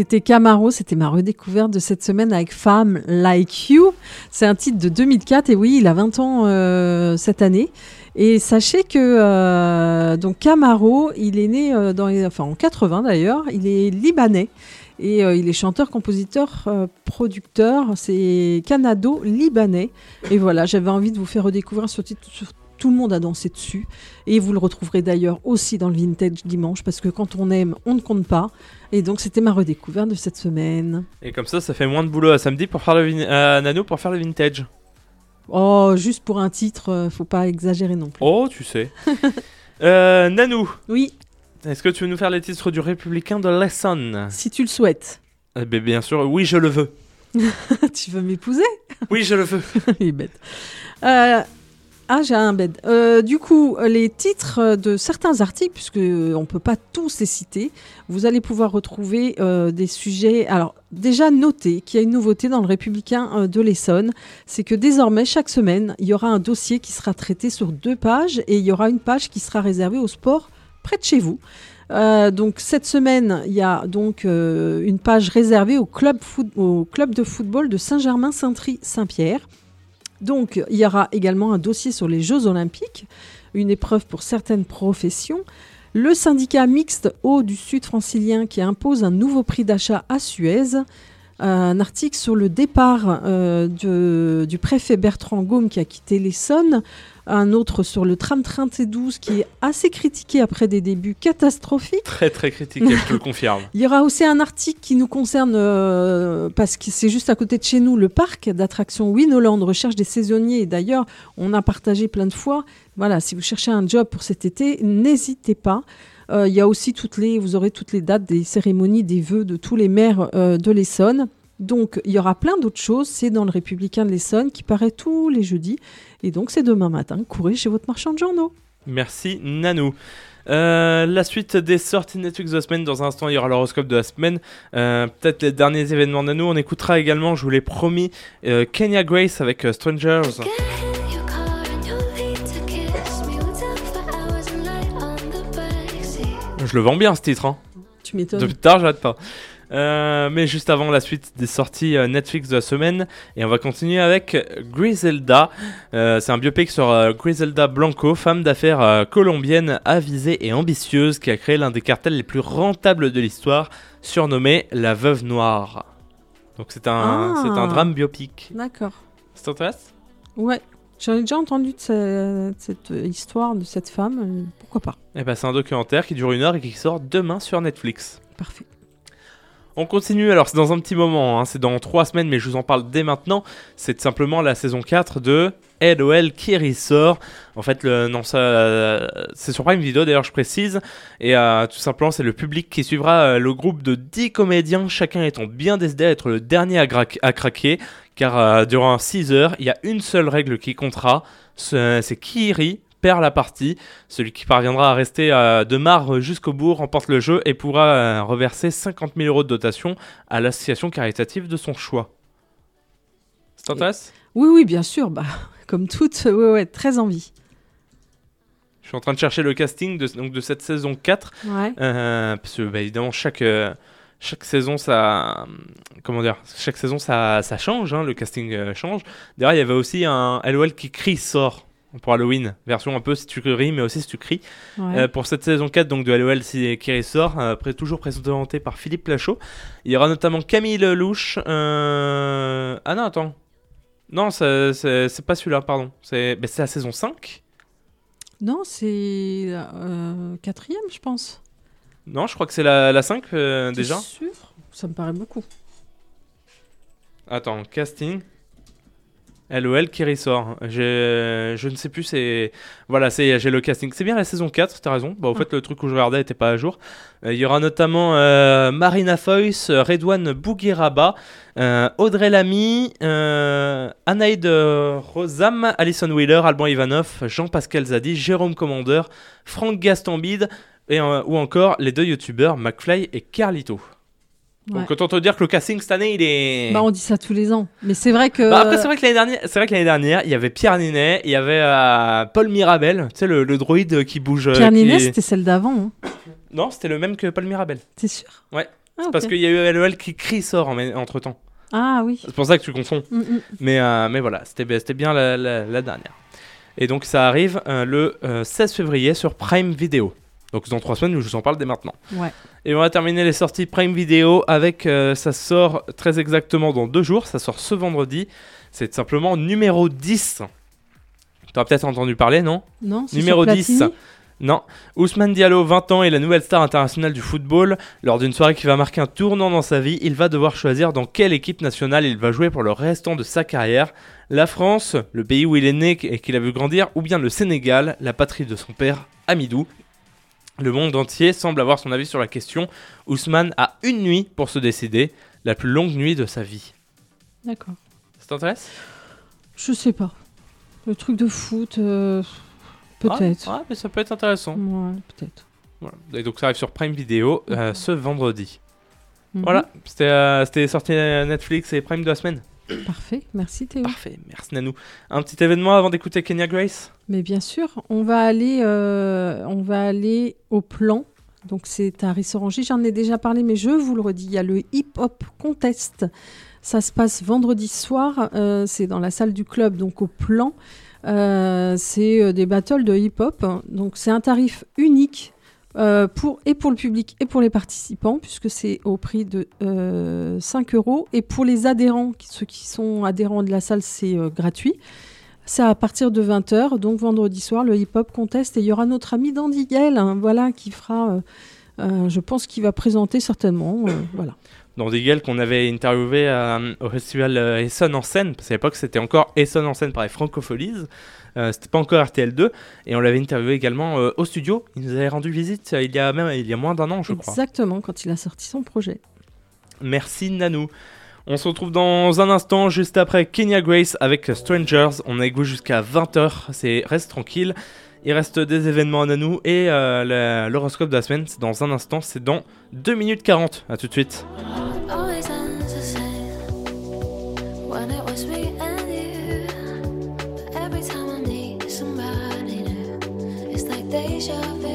c'était Camaro, c'était ma redécouverte de cette semaine avec Femme Like You. C'est un titre de deux mille quatre et oui, il a vingt ans euh, cette année. Et sachez que euh, donc Camaro, il est né euh, dans les, enfin, en quatre-vingts d'ailleurs, il est libanais. Et euh, il est chanteur, compositeur, euh, producteur, c'est canado-libanais. Et voilà, j'avais envie de vous faire redécouvrir ce titre. Tout le monde a dansé dessus. Et vous le retrouverez d'ailleurs aussi dans le Vintage Dimanche, parce que quand on aime, on ne compte pas. Et donc, c'était ma redécouverte de cette semaine. Et comme ça, ça fait moins de boulot à samedi pour faire le vin- à Nano pour faire le vintage. Oh, juste pour un titre, euh, faut pas exagérer non plus. Oh, tu sais. euh, Nanou, Oui, est-ce que tu veux nous faire les titres du Républicain de l'Essonne? si tu le souhaites. Eh ben, bien sûr, oui, je le veux. Tu veux m'épouser? Oui, je le veux. Il est bête. Euh, Ah, j'ai un bed. Euh, du coup, les titres de certains articles, puisque on ne peut pas tous les citer, vous allez pouvoir retrouver euh, des sujets. Alors, déjà notez qu'il y a une nouveauté dans le Républicain euh, de l'Essonne, c'est que désormais, chaque semaine, il y aura un dossier qui sera traité sur deux pages et il y aura une page qui sera réservée au sport près de chez vous. Euh, donc cette semaine, il y a donc euh, une page réservée au club, foot- au club de football de Saint-Germain-Saint-Tri-Saint-Pierre. Donc, il y aura également un dossier sur les Jeux Olympiques, une épreuve pour certaines professions. Le syndicat mixte Eau du Sud francilien qui impose un nouveau prix d'achat à Suez. Un article sur le départ euh, de, du préfet Bertrand Gaume qui a quitté l'Essonne. Un autre sur le tram-train T douze qui est assez critiqué après des débuts catastrophiques. Très très critiqué, je te le confirme. Il y aura aussi un article qui nous concerne, euh, parce que c'est juste à côté de chez nous, le parc d'attractions Winoland recherche des saisonniers. Et d'ailleurs, on a partagé plein de fois. Voilà, si vous cherchez un job pour cet été, n'hésitez pas. Euh, il y a aussi toutes les, vous aurez toutes les dates des cérémonies, des vœux de tous les maires euh, de l'Essonne. Donc, il y aura plein d'autres choses. C'est dans le Républicain de l'Essonne qui paraît tous les jeudis. Et donc, c'est demain matin. Courez chez votre marchand de journaux. Merci Nanou. Euh, la suite des sorties Netflix de la semaine. Dans un instant, il y aura l'horoscope de la semaine. Euh, peut-être les derniers événements Nanou. On écoutera également, je vous l'ai promis, euh, Kenya Grace avec euh, Strangers. Get in your car and you'll leave to kiss me. We'll talk for hours and lie on the backseat. Je le vends bien ce titre, hein. Tu m'étonnes. Depuis tard, j'arrête pas. Euh, mais juste avant la suite des sorties euh, Netflix de la semaine, et on va continuer avec Griselda. Euh, c'est un biopic sur euh, Griselda Blanco, femme d'affaires euh, colombienne avisée et ambitieuse qui a créé l'un des cartels les plus rentables de l'histoire, surnommé la Veuve Noire. Donc c'est un, Ah. c'est un drame biopic. D'accord. Ça t'intéresse ? Ouais. J'en ai déjà entendu de ce- cette histoire de cette femme. euh, Pourquoi pas? Eh ben, c'est un documentaire qui dure une heure et qui sort demain sur Netflix. Parfait. On continue, alors c'est dans un petit moment, hein, c'est dans trois semaines, mais je vous en parle dès maintenant. C'est tout simplement la saison quatre de L O L qui ressort. En fait, le, non, ça, euh, c'est sur Prime Video d'ailleurs, je précise. Et euh, tout simplement, c'est le public qui suivra euh, le groupe de dix comédiens, chacun étant bien décidé à être le dernier à, gra- à craquer. Car euh, durant six heures, il y a une seule règle qui comptera, c'est, c'est qui rit perd la partie. Celui qui parviendra à rester euh, de marre jusqu'au bout remporte le jeu et pourra euh, reverser cinquante mille euros de dotation à l'association caritative de son choix. Ça t'intéresse ? Oui, oui, bien sûr. Bah, comme toutes, ouais, ouais, très envie. Je suis en train de chercher le casting de, donc de cette saison quatre. Ouais. Euh, parce que bah, évidemment, chaque, euh, chaque saison, ça, comment dire, chaque saison, ça, ça change. Hein, le casting euh, change. D'ailleurs, il y avait aussi un L O L qui crie sort pour Halloween, version un peu si tu ris mais aussi si tu cries. Ouais. Euh, pour cette saison quatre donc de L O L si- qui ressort, euh, pré- toujours présenté par Philippe Lachaud. Il y aura notamment Camille Lelouch. Euh... Ah non, attends. Non, c'est, c'est, c'est pas celui-là, pardon. C'est, bah, c'est la saison cinq. Non, c'est euh, quatrième, je pense. Non, je crois que c'est la, la cinq euh, T'es déjà. sûr ? Ça me paraît beaucoup. Attends, casting. L O L qui ressort. J'ai, je ne sais plus, c'est. Voilà, c'est, j'ai le casting. C'est bien la saison quatre, t'as raison. Bah, au Ah. fait, le truc où je regardais n'était pas à jour. Euh, Il y aura notamment euh, Marina Foïs, Redouane Bougueraba, euh, Audrey Lamy, euh, Anaïd Rosam, Alison Wheeler, Alban Ivanov, Jean-Pascal Zadi, Jérôme Commandeur, Franck Gastambide, et, euh, ou encore les deux youtubeurs McFly et Carlito. Donc Ouais. autant te dire que le casting cette année, il est. Bah, on dit ça tous les ans. Mais c'est vrai que. Bah après c'est vrai que l'année dernière, c'est vrai que l'année dernière, il y avait Pierre Ninet, il y avait euh, Paul Mirabel, tu sais le, le droïde qui bouge. euh, Pierre qui- Ninet, c'était celle d'avant. Hein. Non, c'était le même que Paul Mirabel. T'es sûr ? Ouais. Ah, ok. Parce qu'il y a eu L O L qui crie sort en entre temps. Ah oui. C'est pour ça que tu confonds. Mm, mm. Mais, euh, mais voilà, c'était, bien- c'était bien la, la- la dernière. Et donc ça arrive euh, le euh, seize février sur Prime Video. Donc dans trois semaines, je vous en parle dès maintenant. Ouais. Et on va terminer les sorties Prime Video avec, euh, ça sort très exactement dans deux jours, ça sort ce vendredi. C'est simplement numéro dix. Tu as peut-être entendu parler, non ? Non, c'est Numéro sur dix. Platini. Non. Ousmane Diallo, vingt ans, est la nouvelle star internationale du football. Lors d'une soirée qui va marquer un tournant dans sa vie, il va devoir choisir dans quelle équipe nationale il va jouer pour le restant de sa carrière. La France, le pays où il est né et qu'il a vu grandir, ou bien le Sénégal, la patrie de son père, Amidou. Le monde entier semble avoir son avis sur la question. Ousmane a une nuit pour se décider, la plus longue nuit de sa vie. D'accord. Ça t'intéresse ? Je sais pas. Le truc de foot, euh, peut-être. Ah, ah, mais ça peut être intéressant. Ouais, peut-être. Voilà. Et donc ça arrive sur Prime Video euh, ce vendredi. Mhm. Voilà, c'était, euh, c'était sorti Netflix et Prime de la semaine. Parfait, merci Théo. Parfait, merci Nanou. Un petit événement avant d'écouter Kenya Grace ? Mais bien sûr, on va aller, euh, on va aller au Plan. Donc c'est à Rissorangis, j'en ai déjà parlé, mais je vous le redis, il y a le Hip Hop Contest. Ça se passe vendredi soir, euh, c'est dans la salle du club, donc au Plan. Euh, c'est euh, des battles de hip-hop, donc c'est un tarif unique euh, pour, et pour le public et pour les participants, puisque c'est au prix de euh, cinq euros. Et pour les adhérents, qui- ceux qui sont adhérents de la salle, c'est euh, gratuit. C'est à partir de vingt heures, donc vendredi soir, le hip-hop contest. Et il y aura notre ami Dandy Gale, hein, voilà, qui fera, euh, euh, je pense qu'il va présenter certainement. euh, voilà. Dans des gueules qu'on avait interviewé euh, au festival euh, Essonne en scène, parce qu'à l'époque c'était encore Essonne en scène par les Francopholies, euh, c'était pas encore R T L deux, et on l'avait interviewé également euh, au studio. Il nous avait rendu visite euh, il y a même il y a moins d'un an, je crois. Exactement, quand il a sorti son projet. Merci Nanou. On se retrouve dans un instant, juste après Kenya Grace avec Strangers. On est avec vous jusqu'à vingt heures, c'est reste tranquille. Il reste des événements à Nanou et euh, la- l'horoscope de la semaine, c'est dans un instant, c'est dans deux minutes quarante. A tout de suite. Always ends the same when it was me and you. But every time I meet somebody new, it's like deja vu.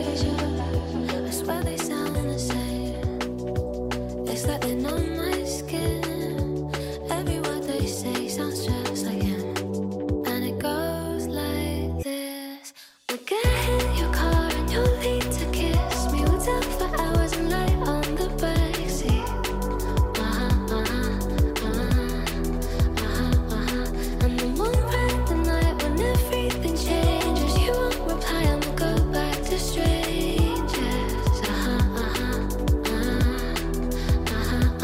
I swear they sound the same. It's like they're on my skin. Every word they say sounds just like him, and it goes like this. We'll get in your car and you'll need to kiss me. We'll talk for hours and lie on the backseat. Uh-huh, uh-huh, uh-huh, uh-huh, uh-huh. And then we'll ride the night when everything changes. You won't reply and we'll go back to strangers. Uh-huh, uh-huh, uh-huh, uh-huh,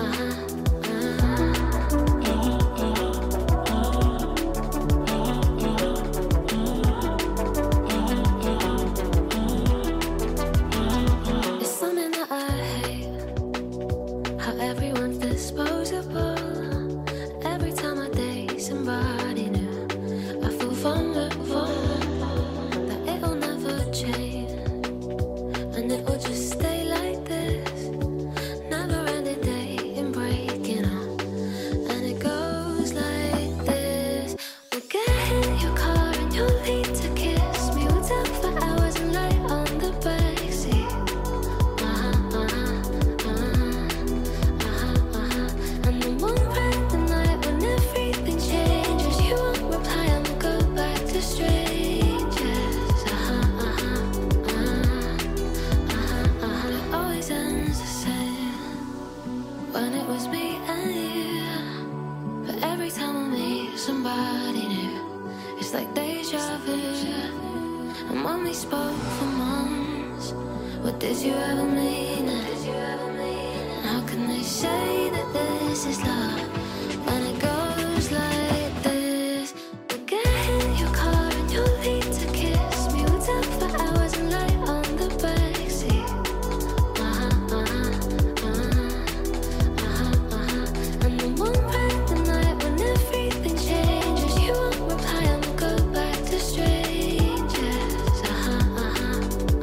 uh-huh. It's something that I hate. How everyone's disposable. Every time I date somebody new, I feel vulnerable. That it'll never change, and it'll just stay like this. Never ending dating, breaking up, and it goes like this. We'll get in your car and you'll need to kiss me. We'll talk for hours and lie on the backseat. Uh-huh, uh-huh, uh-huh, uh-huh, uh-huh. And then we'll ride the night when everything changes. You won't reply and we'll go back to strangers. Uh-huh, uh-huh, uh-huh, uh-huh, uh-huh. It always ends the same when it was me and you. But every time I meet somebody new, it's like deja vu. And when we spoke for months, what did you ever mean it? How can they say that this is love when it goes like this? We'll get in your car and you'll need to kiss me. We'll talk for hours and lie on the backseat. Uh-huh, uh-huh, uh-huh, uh-huh, uh-huh. And then we'll ride the night when everything changes. You won't reply and we'll go back to strangers. Uh-huh, uh-huh,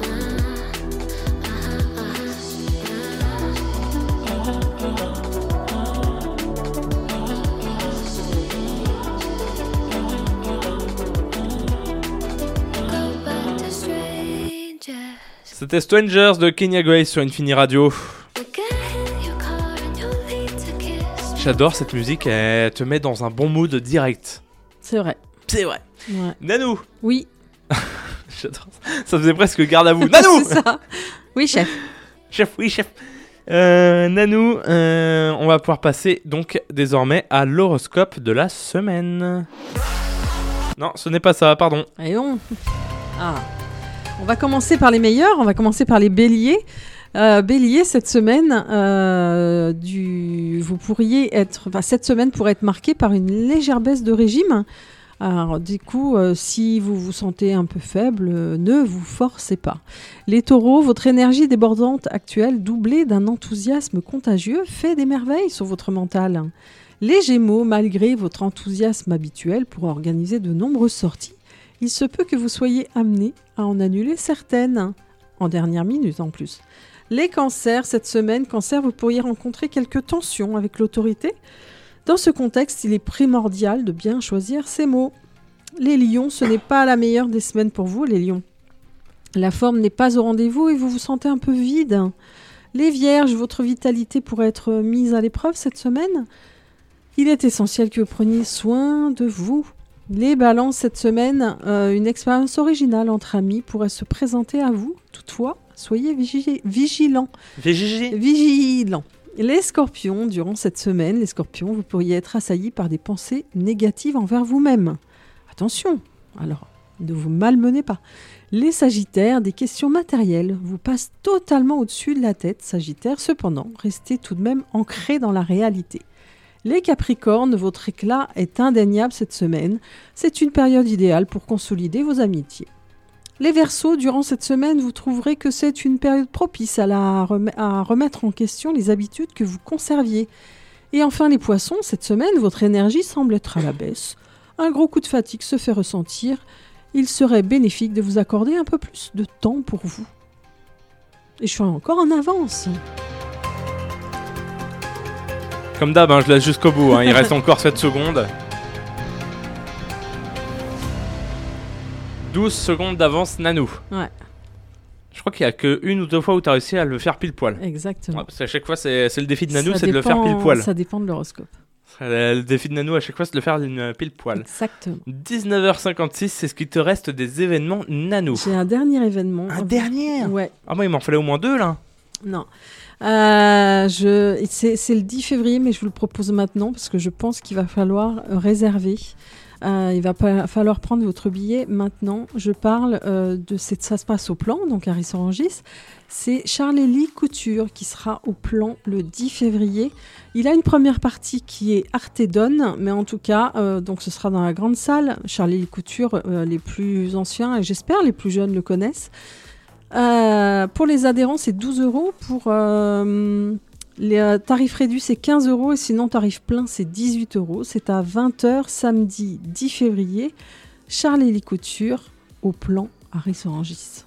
uh-huh, uh-huh, uh-huh. Go back to strangers. C'était Strangers de Kenya Grace sur Infini Radio. We'll get in your car J'adore cette musique, elle te met dans un bon mood direct. C'est vrai. C'est vrai. Ouais. Nanou. Oui. J'adore ça. Ça faisait presque garde à vous. Nanou. C'est ça. Oui, chef. Chef, oui, chef. Euh, Nanou, euh, on va pouvoir passer donc désormais à l'horoscope de la semaine. Non, ce n'est pas ça, pardon. Et on... Ah. On va commencer par les meilleurs, on va commencer par les béliers. Euh, bélier, cette semaine, euh, du... vous pourriez être... Enfin, cette semaine pourrait être marquée par une légère baisse de régime. Alors, du coup, euh, si vous vous sentez un peu faible, euh, ne vous forcez pas. Les taureaux, votre énergie débordante actuelle, doublée d'un enthousiasme contagieux, fait des merveilles sur votre mental. Les gémeaux, malgré votre enthousiasme habituel pour organiser de nombreuses sorties, il se peut que vous soyez amenés à en annuler certaines, en dernière minute en plus. Les cancers, cette semaine, cancer, vous pourriez rencontrer quelques tensions avec l'autorité. Dans ce contexte, il est primordial de bien choisir ses mots. Les lions, ce n'est pas la meilleure des semaines pour vous, les lions. La forme n'est pas au rendez-vous et vous vous sentez un peu vide. Les vierges, votre vitalité pourrait être mise à l'épreuve cette semaine. Il est essentiel que vous preniez soin de vous. Les balances, cette semaine, euh, une expérience originale entre amis pourrait se présenter à vous. Toutefois, soyez vigi- vigilants. Vigigi. Vigilants. Les scorpions, durant cette semaine, les scorpions, vous pourriez être assaillis par des pensées négatives envers vous-même. Attention, alors, ne vous malmenez pas. Les sagittaires, des questions matérielles vous passent totalement au-dessus de la tête. Sagittaire, cependant, restez tout de même ancrés dans la réalité. Les capricornes, votre éclat est indéniable cette semaine. C'est une période idéale pour consolider vos amitiés. Les Verseaux, durant cette semaine, vous trouverez que c'est une période propice à, la rem- à remettre en question les habitudes que vous conserviez. Et enfin les Poissons, cette semaine, votre énergie semble être à la baisse. Un gros coup de fatigue se fait ressentir. Il serait bénéfique de vous accorder un peu plus de temps pour vous. Et je suis encore en avance. Comme d'hab, hein, je laisse jusqu'au bout, hein. Il reste encore sept secondes. douze secondes d'avance, Nanou. Ouais. Je crois qu'il y a que une ou deux fois où tu as réussi à le faire pile poil. Exactement. Ouais, parce qu'à chaque fois, c'est, c'est le défi de Nanou, Ça c'est de le faire dépend- pile poil. Ça dépend de l'horoscope. Le le défi de Nanou, à chaque fois, c'est de le faire une pile poil. Exactement. dix-neuf heures cinquante-six, c'est ce qui te reste des événements Nanou. J'ai un dernier événement. Un dernier Ouais. Ah, moi, il m'en fallait au moins deux, là. Non. Euh, je, c'est, c'est le dix février, mais je vous le propose maintenant parce que je pense qu'il va falloir réserver. Euh, il va pas, falloir prendre votre billet maintenant. Je parle euh, de cette, ça se passe au Plan, donc à Ris-Orangis. C'est Charles-Élie Couture qui sera au Plan le dix février. Il a une première partie qui est Artedon, mais en tout cas, euh, donc ce sera dans la grande salle. Charles-Élie Couture, euh, les plus anciens et j'espère les plus jeunes le connaissent. Euh, pour les adhérents, c'est douze euros. Pour euh, les euh, tarifs réduits, c'est quinze euros. Et sinon, tarif plein, c'est dix-huit euros. C'est à vingt heures, samedi dix février. Charles-Élie Couture, au Plan, à Ris-Orangis.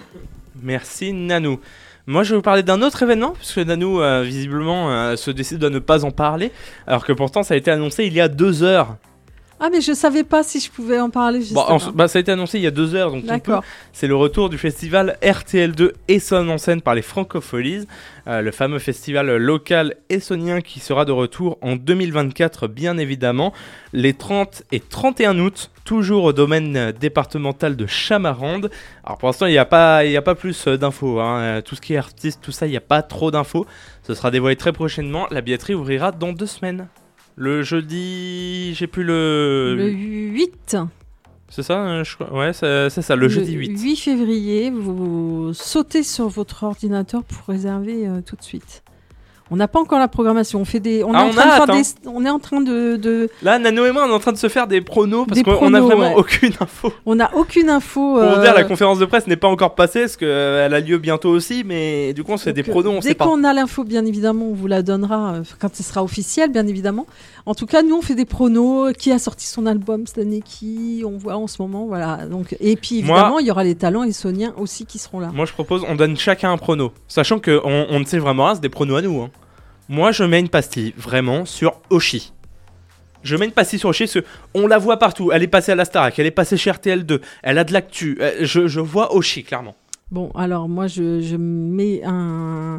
Merci, Nanou. Moi, je vais vous parler d'un autre événement, puisque Nanou, euh, visiblement, euh, se décide de ne pas en parler, alors que pourtant, ça a été annoncé il y a deux heures. Ah, mais je savais pas si je pouvais en parler. Bon, en- bah, ça a été annoncé il y a deux heures, donc on peut. D'accord. C'est le retour du festival R T L deux Essonne en scène par les Francopholies, euh, le fameux festival local essonien qui sera de retour en deux mille vingt-quatre, bien évidemment, les trente et trente et un août, toujours au domaine euh, départemental de Chamarande. Alors pour l'instant, il n'y a pas, il y a pas plus euh, d'infos, hein. Euh, tout ce qui est artiste, tout ça, il n'y a pas trop d'infos. Ce sera dévoilé très prochainement. La billetterie ouvrira dans deux semaines. Le jeudi, j'ai plus le. Le huit. C'est ça, hein, je crois. Ouais, c'est, c'est ça, le, jeudi huit. huit février, vous sautez sur votre ordinateur pour réserver euh, tout de suite. On n'a pas encore la programmation. On fait des. On, Ah, est, en on train a de hâte, faire hein. des- on est en train de. de- Là, Nano et moi, on est en train de se faire des pronos parce Des qu'on n'a pronos, vraiment ouais. aucune info. On n'a aucune info. Pour euh, dire, la conférence de presse n'est pas encore passée parce qu'elle a lieu bientôt aussi, mais du coup, on se fait des donc, pronos, on dès sait pas. qu'on a l'info, bien évidemment, on vous la donnera euh, quand ce sera officiel, bien évidemment. En tout cas, nous, on fait des pronos. Qui a sorti son album cette année, qui on voit en ce moment, voilà. Donc, et puis Moi- évidemment, il y aura les talents essoniens aussi qui seront là. Moi, je propose, on donne chacun un prono, sachant qu'on on ne sait vraiment rien, c'est des pronos à nous. Hein. Moi, je mets une pastille, vraiment, sur Oshi. Je mets une pastille sur Oshi parce qu'on la voit partout. Elle est passée à la Starac, elle est passée chez R T L deux, elle a de l'actu. Euh, Je, je vois Oshi, clairement. Bon, alors moi, je, je mets un,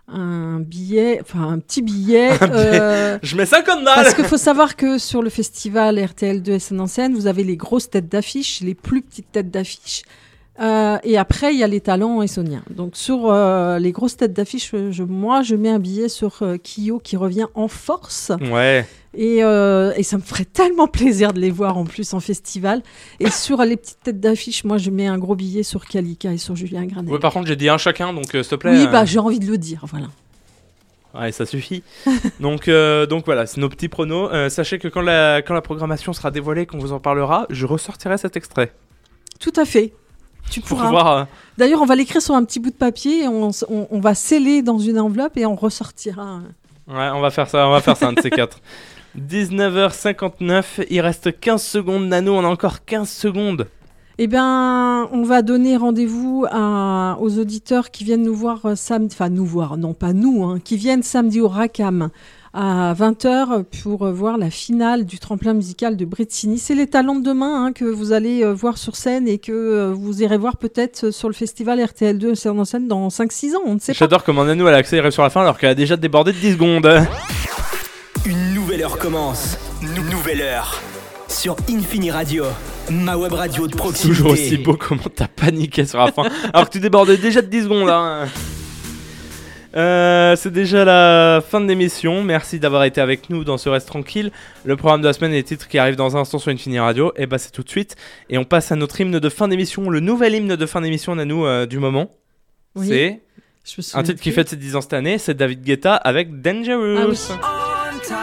un billet, enfin un petit billet. Un billet. euh, Je mets cinquante balles. Parce qu'il faut savoir que sur le festival R T L deux Scène en scène, vous avez les grosses têtes d'affiche, les plus petites têtes d'affiche. Euh, et après, il y a les talents essoniens. Donc, sur euh, les grosses têtes d'affiche, je, moi, je mets un billet sur euh, Kyo qui revient en force. Ouais. Et, euh, et ça me ferait tellement plaisir de les voir en plus en festival. Et sur les petites têtes d'affiche, moi, je mets un gros billet sur Kalika et sur Julien Granet. Ouais, par contre, j'ai dit un chacun, donc euh, s'il te plaît. Oui, euh, bah, j'ai envie de le dire, voilà. Ouais, ça suffit. donc, euh, donc voilà, c'est nos petits pronos. Euh, sachez que quand la, quand la programmation sera dévoilée, qu'on vous en parlera, je ressortirai cet extrait. Tout à fait. Tu Pour pourras. voir. euh, D'ailleurs, on va l'écrire sur un petit bout de papier, et on, s- on, on va sceller dans une enveloppe et on ressortira. Ouais, on va faire ça, on va faire ça, un de ces quatre. dix-neuf heures cinquante-neuf, il reste quinze secondes, Nano, on a encore quinze secondes. Eh bien, on va donner rendez-vous à- aux auditeurs qui viennent nous voir euh, samedi, enfin nous voir, non pas nous, hein, qui viennent samedi au Racam à vingt heures pour euh, voir la finale du tremplin musical de Britsini. C'est les talents de demain hein, que vous allez euh, voir sur scène et que euh, vous irez voir peut-être sur le festival R T L deux Scène en scène dans cinq six ans, on ne sait pas. J'adore comment Nano elle a accéléré sur la fin alors qu'elle a déjà débordé de dix secondes. Une nouvelle heure commence. Nou- nouvelle heure. Sur Infini Radio, ma web radio de proximité. Toujours aussi beau comment t'as paniqué sur la fin alors que tu débordais déjà de dix secondes. Hein. Euh, c'est déjà la fin de l'émission. Merci d'avoir été avec nous dans ce Reste Tranquille. Le programme de la semaine et les titres qui arrivent dans un instant sur Infini Radio. Et bah c'est tout de suite. Et on passe à notre hymne de fin d'émission. Le nouvel hymne de fin d'émission, Nanou, euh, du moment. Oui. C'est Je me souviens un titre qui plus. fête ses dix ans cette année. C'est David Guetta avec Dangerous. Ah oui. On tight.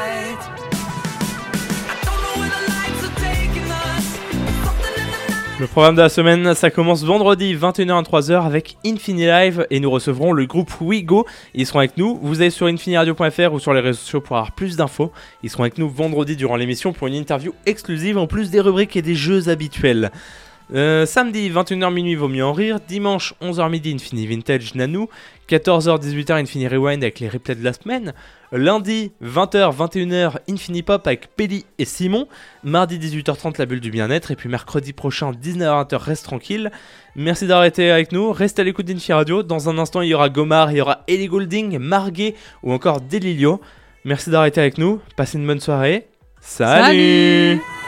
I don't know where the lights are taking us. Something in the night. Le programme de la semaine, ça commence vendredi vingt et une heures à vingt-trois heures avec Infini Live et nous recevrons le groupe WeGo. Ils seront avec nous. Vous allez sur infini radio point f r ou sur les réseaux sociaux pour avoir plus d'infos. Ils seront avec nous vendredi durant l'émission pour une interview exclusive en plus des rubriques et des jeux habituels. Euh, samedi vingt et une heures minuit Vaut mieux en rire. Dimanche onze heures midi Infini Vintage Nanou. quatorze heures dix-huit heures Infini Rewind avec les replays de la semaine. Lundi vingt heures vingt et une heures Infini Pop avec Pelli et Simon. Mardi dix-huit heures trente La Bulle du Bien-être. Et puis mercredi prochain dix-neuf heures vingt Reste Tranquille. Merci d'avoir été avec nous. Restez à l'écoute d'Infini Radio. Dans un instant il y aura Gomar, il y aura Ellie Goulding, Marguet ou encore Delilio. Merci d'avoir été avec nous. Passez une bonne soirée. Salut, Salut.